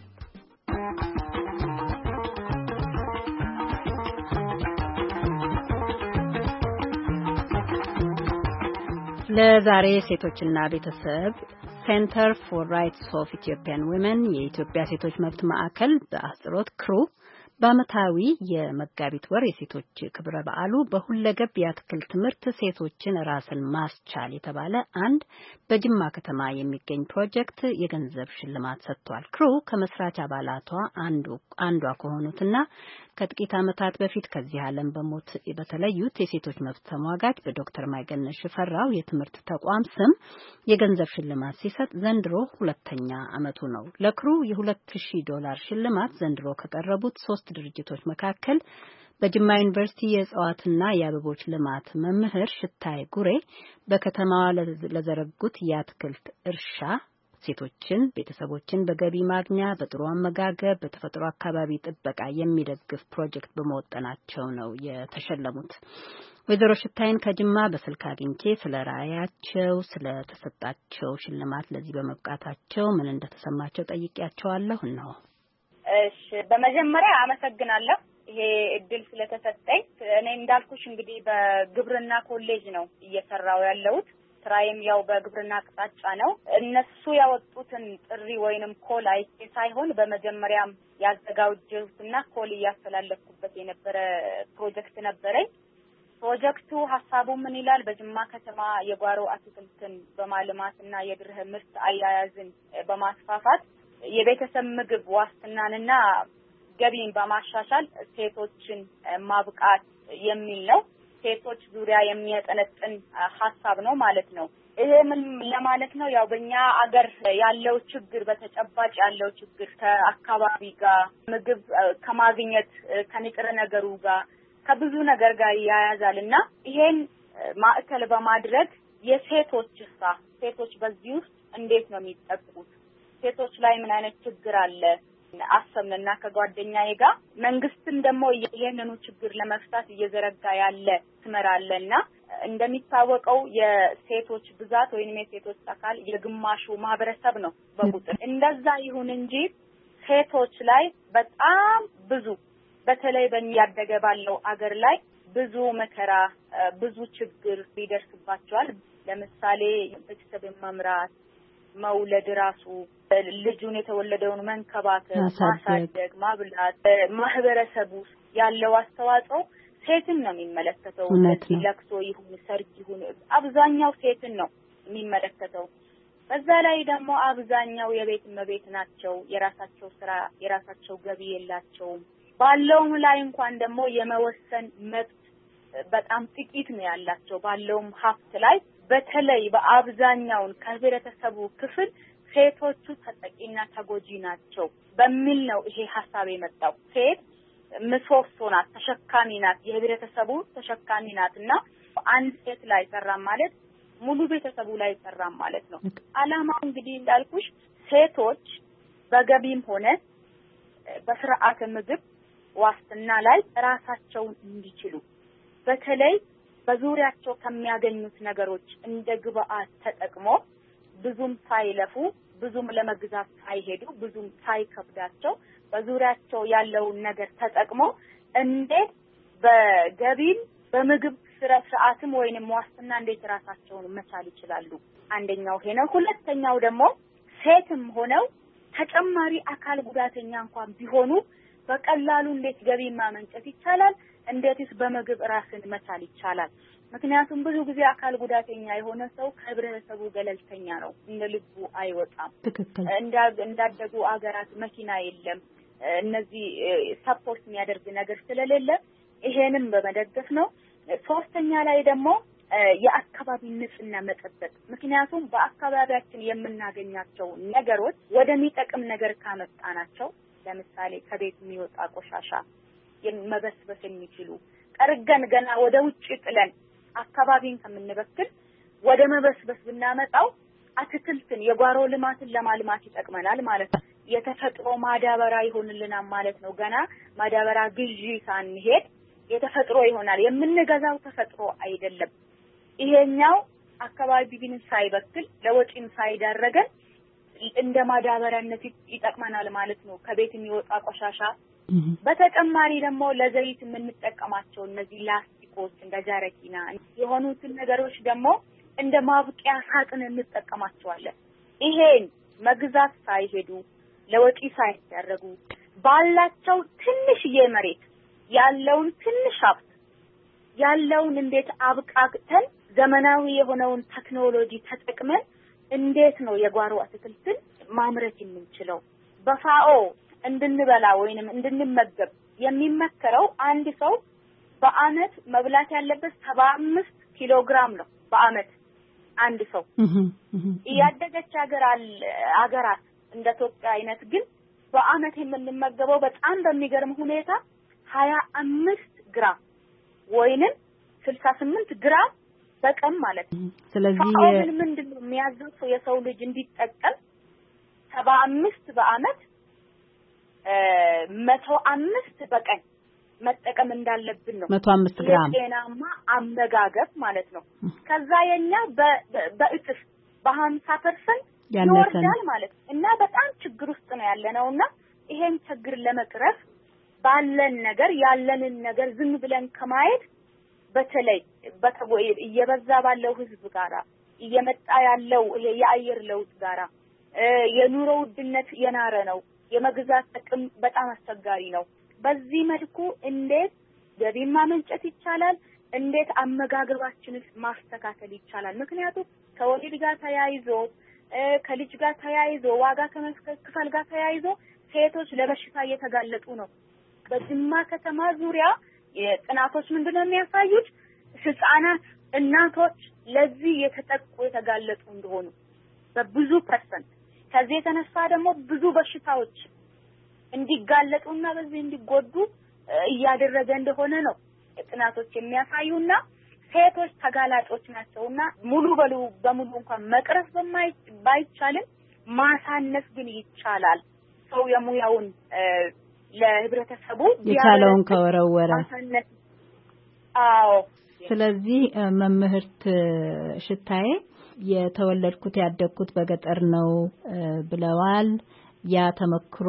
ለዛሬ ሴቶችና ቤተሰብ ሴንተር ፎር ራይትስ ኦፍ ኢትዮጵያን ዊመን የኢትዮጵያ ሴቶች መብት ማዕከል በአህጽሮት ክሩ በዓመታዊ የመጋቢት ወር የሴቶች ክብረ በዓሉ በሁለገብ የአትክልት ትምህርት ሴቶችን ራስን ማስቻል የተባለ አንድ በጅማ ከተማ የሚገኝ ፕሮጀክት የገንዘብ ሽልማት ሰጥቷል። ክሩ ከመስራች አባላቷ አንዱ አንዷ ከሆኑትና ከጥቂት ዓመታት በፊት ከዚህ ዓለም በሞት በተለዩት የሴቶች መብት ተሟጋች በዶክተር ማይገነሽ ሽፈራው የትምህርት ተቋም ስም የገንዘብ ሽልማት ሲሰጥ ዘንድሮ ሁለተኛ ዓመቱ ነው። ለክሩ የሁለት ሺህ ዶላር ሽልማት ዘንድሮ ከቀረቡት ሶስት ድርጅቶች መካከል በጅማ ዩኒቨርሲቲ የእጽዋትና የአበቦች ልማት መምህር ሽታይ ጉሬ በከተማዋ ለዘረጉት የአትክልት እርሻ ሴቶችን፣ ቤተሰቦችን በገቢ ማግኛ፣ በጥሩ አመጋገብ፣ በተፈጥሮ አካባቢ ጥበቃ የሚደግፍ ፕሮጀክት በመወጠናቸው ነው የተሸለሙት። ወይዘሮ ሽታይን ከጅማ በስልክ አግኝቼ ስለ ራዕያቸው፣ ስለ ተሰጣቸው ሽልማት ለዚህ በመብቃታቸው ምን እንደተሰማቸው ጠይቄያቸዋለሁ ነው። እሺ፣ በመጀመሪያ አመሰግናለሁ ይሄ እድል ስለተሰጠኝ። እኔ እንዳልኩሽ እንግዲህ በግብርና ኮሌጅ ነው እየሰራው ያለሁት። ስራዬም ያው በግብርና አቅጣጫ ነው። እነሱ ያወጡትን ጥሪ ወይንም ኮል አይቼ ሳይሆን በመጀመሪያም ያዘጋጀሁትና ኮል እያስተላለፍኩበት የነበረ ፕሮጀክት ነበረኝ። ፕሮጀክቱ ሀሳቡ ምን ይላል? በጅማ ከተማ የጓሮ አትክልትን በማልማትና የድርህ ምርት አያያዝን በማስፋፋት የቤተሰብ ምግብ ዋስትናንና ገቢን በማሻሻል ሴቶችን ማብቃት የሚል ነው። ሴቶች ዙሪያ የሚያጠነጥን ሀሳብ ነው ማለት ነው። ይሄ ምን ለማለት ነው? ያው በእኛ አገር ያለው ችግር በተጨባጭ ያለው ችግር ከአካባቢ ጋር ምግብ ከማግኘት ከንጥረ ነገሩ ጋር ከብዙ ነገር ጋር ያያዛልና ይሄን ማዕከል በማድረግ የሴቶች ሳ ሴቶች በዚህ ውስጥ እንዴት ነው የሚጠቁት? ሴቶች ላይ ምን አይነት ችግር አለ አሰብንና ከጓደኛዬ ጋር መንግስትም ደግሞ ይሄንኑ ችግር ለመፍታት እየዘረጋ ያለ ትመራለና እንደሚታወቀው የሴቶች ብዛት ወይንም የሴቶች አካል የግማሹ ማህበረሰብ ነው በቁጥር። እንደዛ ይሁን እንጂ ሴቶች ላይ በጣም ብዙ በተለይ በሚያደገ ባለው አገር ላይ ብዙ መከራ ብዙ ችግር ሊደርስባቸዋል። ለምሳሌ ቤተሰብ መምራት፣ መውለድ ራሱ ልጁን የተወለደውን መንከባከብ፣ ማሳደግ፣ ማብላት ማህበረሰቡ ያለው አስተዋጽኦ ሴትን ነው የሚመለከተው። ለቅሶ ይሁን ሰርግ ይሁን አብዛኛው ሴትን ነው የሚመለከተው። በዛ ላይ ደግሞ አብዛኛው የቤት እመቤት ናቸው። የራሳቸው ስራ የራሳቸው ገቢ የላቸውም። ባለውም ላይ እንኳን ደግሞ የመወሰን መብት በጣም ጥቂት ነው ያላቸው። ባለውም ሀብት ላይ በተለይ በአብዛኛውን ከህብረተሰቡ ክፍል ሴቶቹ ተጠቂና ተጎጂ ናቸው በሚል ነው ይሄ ሐሳብ የመጣው። ሴት ምሰሶ ናት፣ ተሸካሚ ናት፣ የህብረተሰቡ ተሸካሚ ናትና አንድ ሴት ላይ ሰራ ማለት ሙሉ ቤተሰቡ ላይ ሰራ ማለት ነው። አላማው እንግዲህ እንዳልኩሽ ሴቶች በገቢም ሆነ በስርዓተ ምግብ ዋስትና ላይ ራሳቸውን እንዲችሉ በተለይ በዙሪያቸው ከሚያገኙት ነገሮች እንደ ግብአት ተጠቅሞ ብዙም ሳይለፉ ብዙም ለመግዛት ሳይሄዱ ብዙም ሳይከብዳቸው በዙሪያቸው ያለውን ነገር ተጠቅሞ እንዴት በገቢም በምግብ ስርዓትም ወይንም ዋስትና እንዴት ራሳቸውን መቻል ይችላሉ። አንደኛው ይሄ ነው። ሁለተኛው ደግሞ ሴትም ሆነው ተጨማሪ አካል ጉዳተኛ እንኳን ቢሆኑ በቀላሉ እንዴት ገቢ ማመንጨት ይቻላል፣ እንዴትስ በምግብ ራስን መቻል ይቻላል። ምክንያቱም ብዙ ጊዜ አካል ጉዳተኛ የሆነ ሰው ከህብረተሰቡ ገለልተኛ ነው፣ እንደ ልቡ አይወጣም። እንዳደጉ አገራት መኪና የለም፣ እነዚህ ሰፖርት የሚያደርግ ነገር ስለሌለ ይሄንም በመደገፍ ነው። ሶስተኛ ላይ ደግሞ የአካባቢ ንጽህና መጠበቅ። ምክንያቱም በአካባቢያችን የምናገኛቸው ነገሮች ወደሚጠቅም ነገር ካመጣናቸው ለምሳሌ ከቤት የሚወጣ ቆሻሻ መበስበስ የሚችሉ ጠርገን ገና ወደ ውጭ ጥለን አካባቢን ከምንበክል ወደ መበስበስ ብናመጣው አትክልትን የጓሮ ልማትን ለማልማት ይጠቅመናል ማለት ነው። የተፈጥሮ ማዳበሪያ ይሆንልናል ማለት ነው። ገና ማዳበሪያ ግዢ ሳንሄድ የተፈጥሮ ይሆናል። የምንገዛው ተፈጥሮ አይደለም። ይሄኛው አካባቢን ሳይበክል ለወጪም ሳይዳረገን እንደ ማዳበሪያነት ይጠቅመናል ማለት ነው። ከቤት የሚወጣ ቆሻሻ በተጨማሪ ደግሞ ለዘይት የምንጠቀማቸው እነዚህ ላስቲኮች እንደ ጃረኪና የሆኑትን ነገሮች ደግሞ እንደ ማብቂያ ሳጥን እንጠቀማቸዋለን። ይሄን መግዛት ሳይሄዱ ለወጪ ሳይዳረጉ ባላቸው ትንሽዬ መሬት ያለውን ትንሽ ሀብት ያለውን እንዴት አብቃቅተን ዘመናዊ የሆነውን ቴክኖሎጂ ተጠቅመን እንዴት ነው የጓሮ አትክልትን ማምረት የምንችለው? በፋኦ እንድንበላ ወይንም እንድንመገብ የሚመከረው አንድ ሰው በአመት መብላት ያለበት ሰባ አምስት ኪሎ ግራም ነው በአመት አንድ ሰው። ያደገች ሀገር አገራት እንደ ኢትዮጵያ አይነት ግን በአመት የምንመገበው በጣም በሚገርም ሁኔታ ሀያ አምስት ግራም ወይንም ስልሳ ስምንት ግራም በቀን ማለት ነው። ስለዚህ ምንድነው የሚያዘው የሰው ልጅ እንዲጠቀም ሰባ አምስት በአመት መቶ አምስት በቀን መጠቀም እንዳለብን ነው። መቶ አምስት ግራም የጤናማ አመጋገብ ማለት ነው። ከዛ የኛ በእጥፍ በሀምሳ ፐርሰንት ይወርዳል ማለት እና በጣም ችግር ውስጥ ነው ያለነውና ይሄን ችግር ለመቅረፍ ባለን ነገር ያለንን ነገር ዝም ብለን ከማየት በተለይ በተጎይ እየበዛ ባለው ህዝብ ጋራ እየመጣ ያለው የአየር ለውጥ ጋራ የኑሮ ውድነት የናረ ነው። የመግዛት ጥቅም በጣም አስቸጋሪ ነው። በዚህ መልኩ እንዴት ገቢ ማመንጨት ይቻላል? እንዴት አመጋገባችንን ማስተካከል ይቻላል? ምክንያቱም ከወሊድ ጋር ተያይዞ ከልጅ ጋር ተያይዞ ዋጋ ከመክፈል ጋር ተያይዞ ሴቶች ለበሽታ እየተጋለጡ ነው። በጅማ ከተማ ዙሪያ የጥናቶች ምንድነው የሚያሳዩት? ህፃናት እናቶች ለዚህ የተጠቁ የተጋለጡ እንደሆኑ በብዙ ፐርሰንት። ከዚህ የተነሳ ደግሞ ብዙ በሽታዎች እንዲጋለጡና በዚህ እንዲጎዱ እያደረገ እንደሆነ ነው ጥናቶች የሚያሳዩና ሴቶች ተጋላጮች ናቸውና ሙሉ በሉ በሙሉ እንኳን መቅረፍ ባይቻልም ማሳነስ ግን ይቻላል። ሰው የሙያውን ለህብረተሰቡ የቻለውን ከወረወረ ማሳነስ። አዎ። ስለዚህ መምህርት ሽታዬ የተወለድኩት ያደግኩት በገጠር ነው ብለዋል። ያ ተመክሮ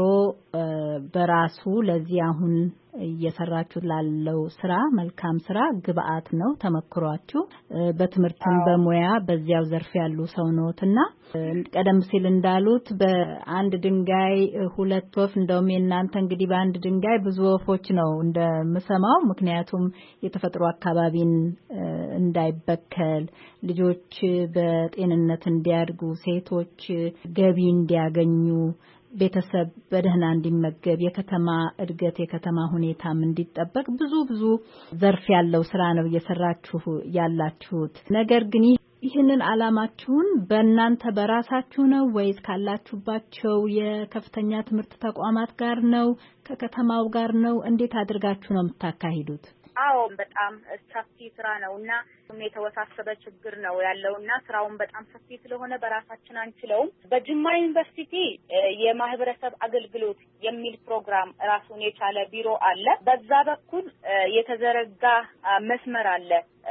በራሱ ለዚህ አሁን እየሰራችሁ ላለው ስራ መልካም ስራ ግብአት ነው ተመክሯችሁ። በትምህርትም በሙያ በዚያው ዘርፍ ያሉ ሰው ነዎትና ቀደም ሲል እንዳሉት በአንድ ድንጋይ ሁለት ወፍ፣ እንደውም የእናንተ እንግዲህ በአንድ ድንጋይ ብዙ ወፎች ነው እንደምሰማው። ምክንያቱም የተፈጥሮ አካባቢን እንዳይበከል፣ ልጆች በጤንነት እንዲያድጉ፣ ሴቶች ገቢ እንዲያገኙ፣ ቤተሰብ በደህና እንዲመገብ፣ የከተማ እድገት የከተማ ሁኔታም እንዲጠበቅ ብዙ ብዙ ዘርፍ ያለው ስራ ነው እየሰራችሁ ያላችሁት። ነገር ግን ይህንን አላማችሁን በእናንተ በራሳችሁ ነው ወይስ ካላችሁባቸው የከፍተኛ ትምህርት ተቋማት ጋር ነው? ከከተማው ጋር ነው? እንዴት አድርጋችሁ ነው የምታካሂዱት? አዎ በጣም ሰፊ ስራ ነውና የተወሳሰበ ችግር ነው ያለውና ስራውን በጣም ሰፊ ስለሆነ በራሳችን አንችለውም። በጅማ ዩኒቨርሲቲ የማህበረሰብ አገልግሎት የሚል ፕሮግራም ራሱን የቻለ ቢሮ አለ። በዛ በኩል የተዘረጋ መስመር አለ።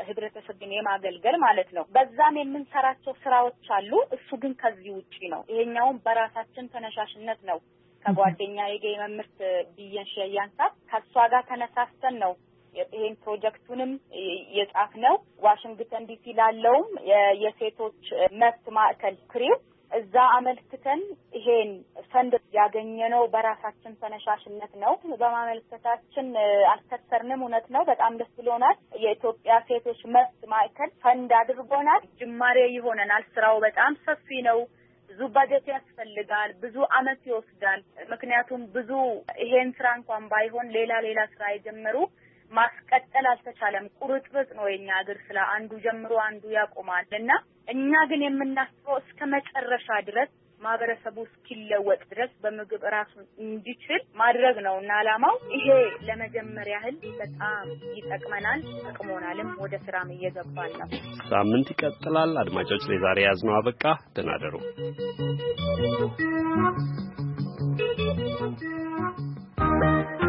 ህብረተሰብን የማገልገል ማለት ነው። በዛም የምንሰራቸው ስራዎች አሉ። እሱ ግን ከዚህ ውጪ ነው። ይሄኛውን በራሳችን ተነሳሽነት ነው። ከጓደኛዬ ጋር የመምርት ቢየን ሸያንሳ ከሷ ጋር ተነሳስተን ነው ይሄን ፕሮጀክቱንም የጻፍነው። ዋሽንግተን ዲሲ ላለውም የሴቶች መብት ማዕከል ክሪው እዛ አመልክተን ይሄን ፈንድ ያገኘነው በራሳችን ተነሳሽነት ነው። በማመልከታችን አልከሰርንም። እውነት ነው። በጣም ደስ ብሎናል። የኢትዮጵያ ሴቶች መብት ማዕከል ፈንድ አድርጎናል። ጅማሬ ይሆነናል። ስራው በጣም ሰፊ ነው። ብዙ በጀት ያስፈልጋል። ብዙ አመት ይወስዳል። ምክንያቱም ብዙ ይሄን ስራ እንኳን ባይሆን ሌላ ሌላ ስራ የጀመሩ ማስቀጠል አልተቻለም። ቁርጥርጥ ነው የኛ ሀገር ስለ አንዱ ጀምሮ አንዱ ያቆማልና እኛ ግን የምናስበው እስከ መጨረሻ ድረስ ማህበረሰቡ እስኪለወጥ ድረስ በምግብ ራሱ እንዲችል ማድረግ ነውና አላማው ይሄ ለመጀመሪያ ያህል በጣም ይጠቅመናል፣ ተቅሞናልም ወደ ስራም እየገባን ነው። ሳምንት ይቀጥላል። አድማጮች ለዛሬ ያዝነው አበቃ። ደህና ደሩ። Thank you.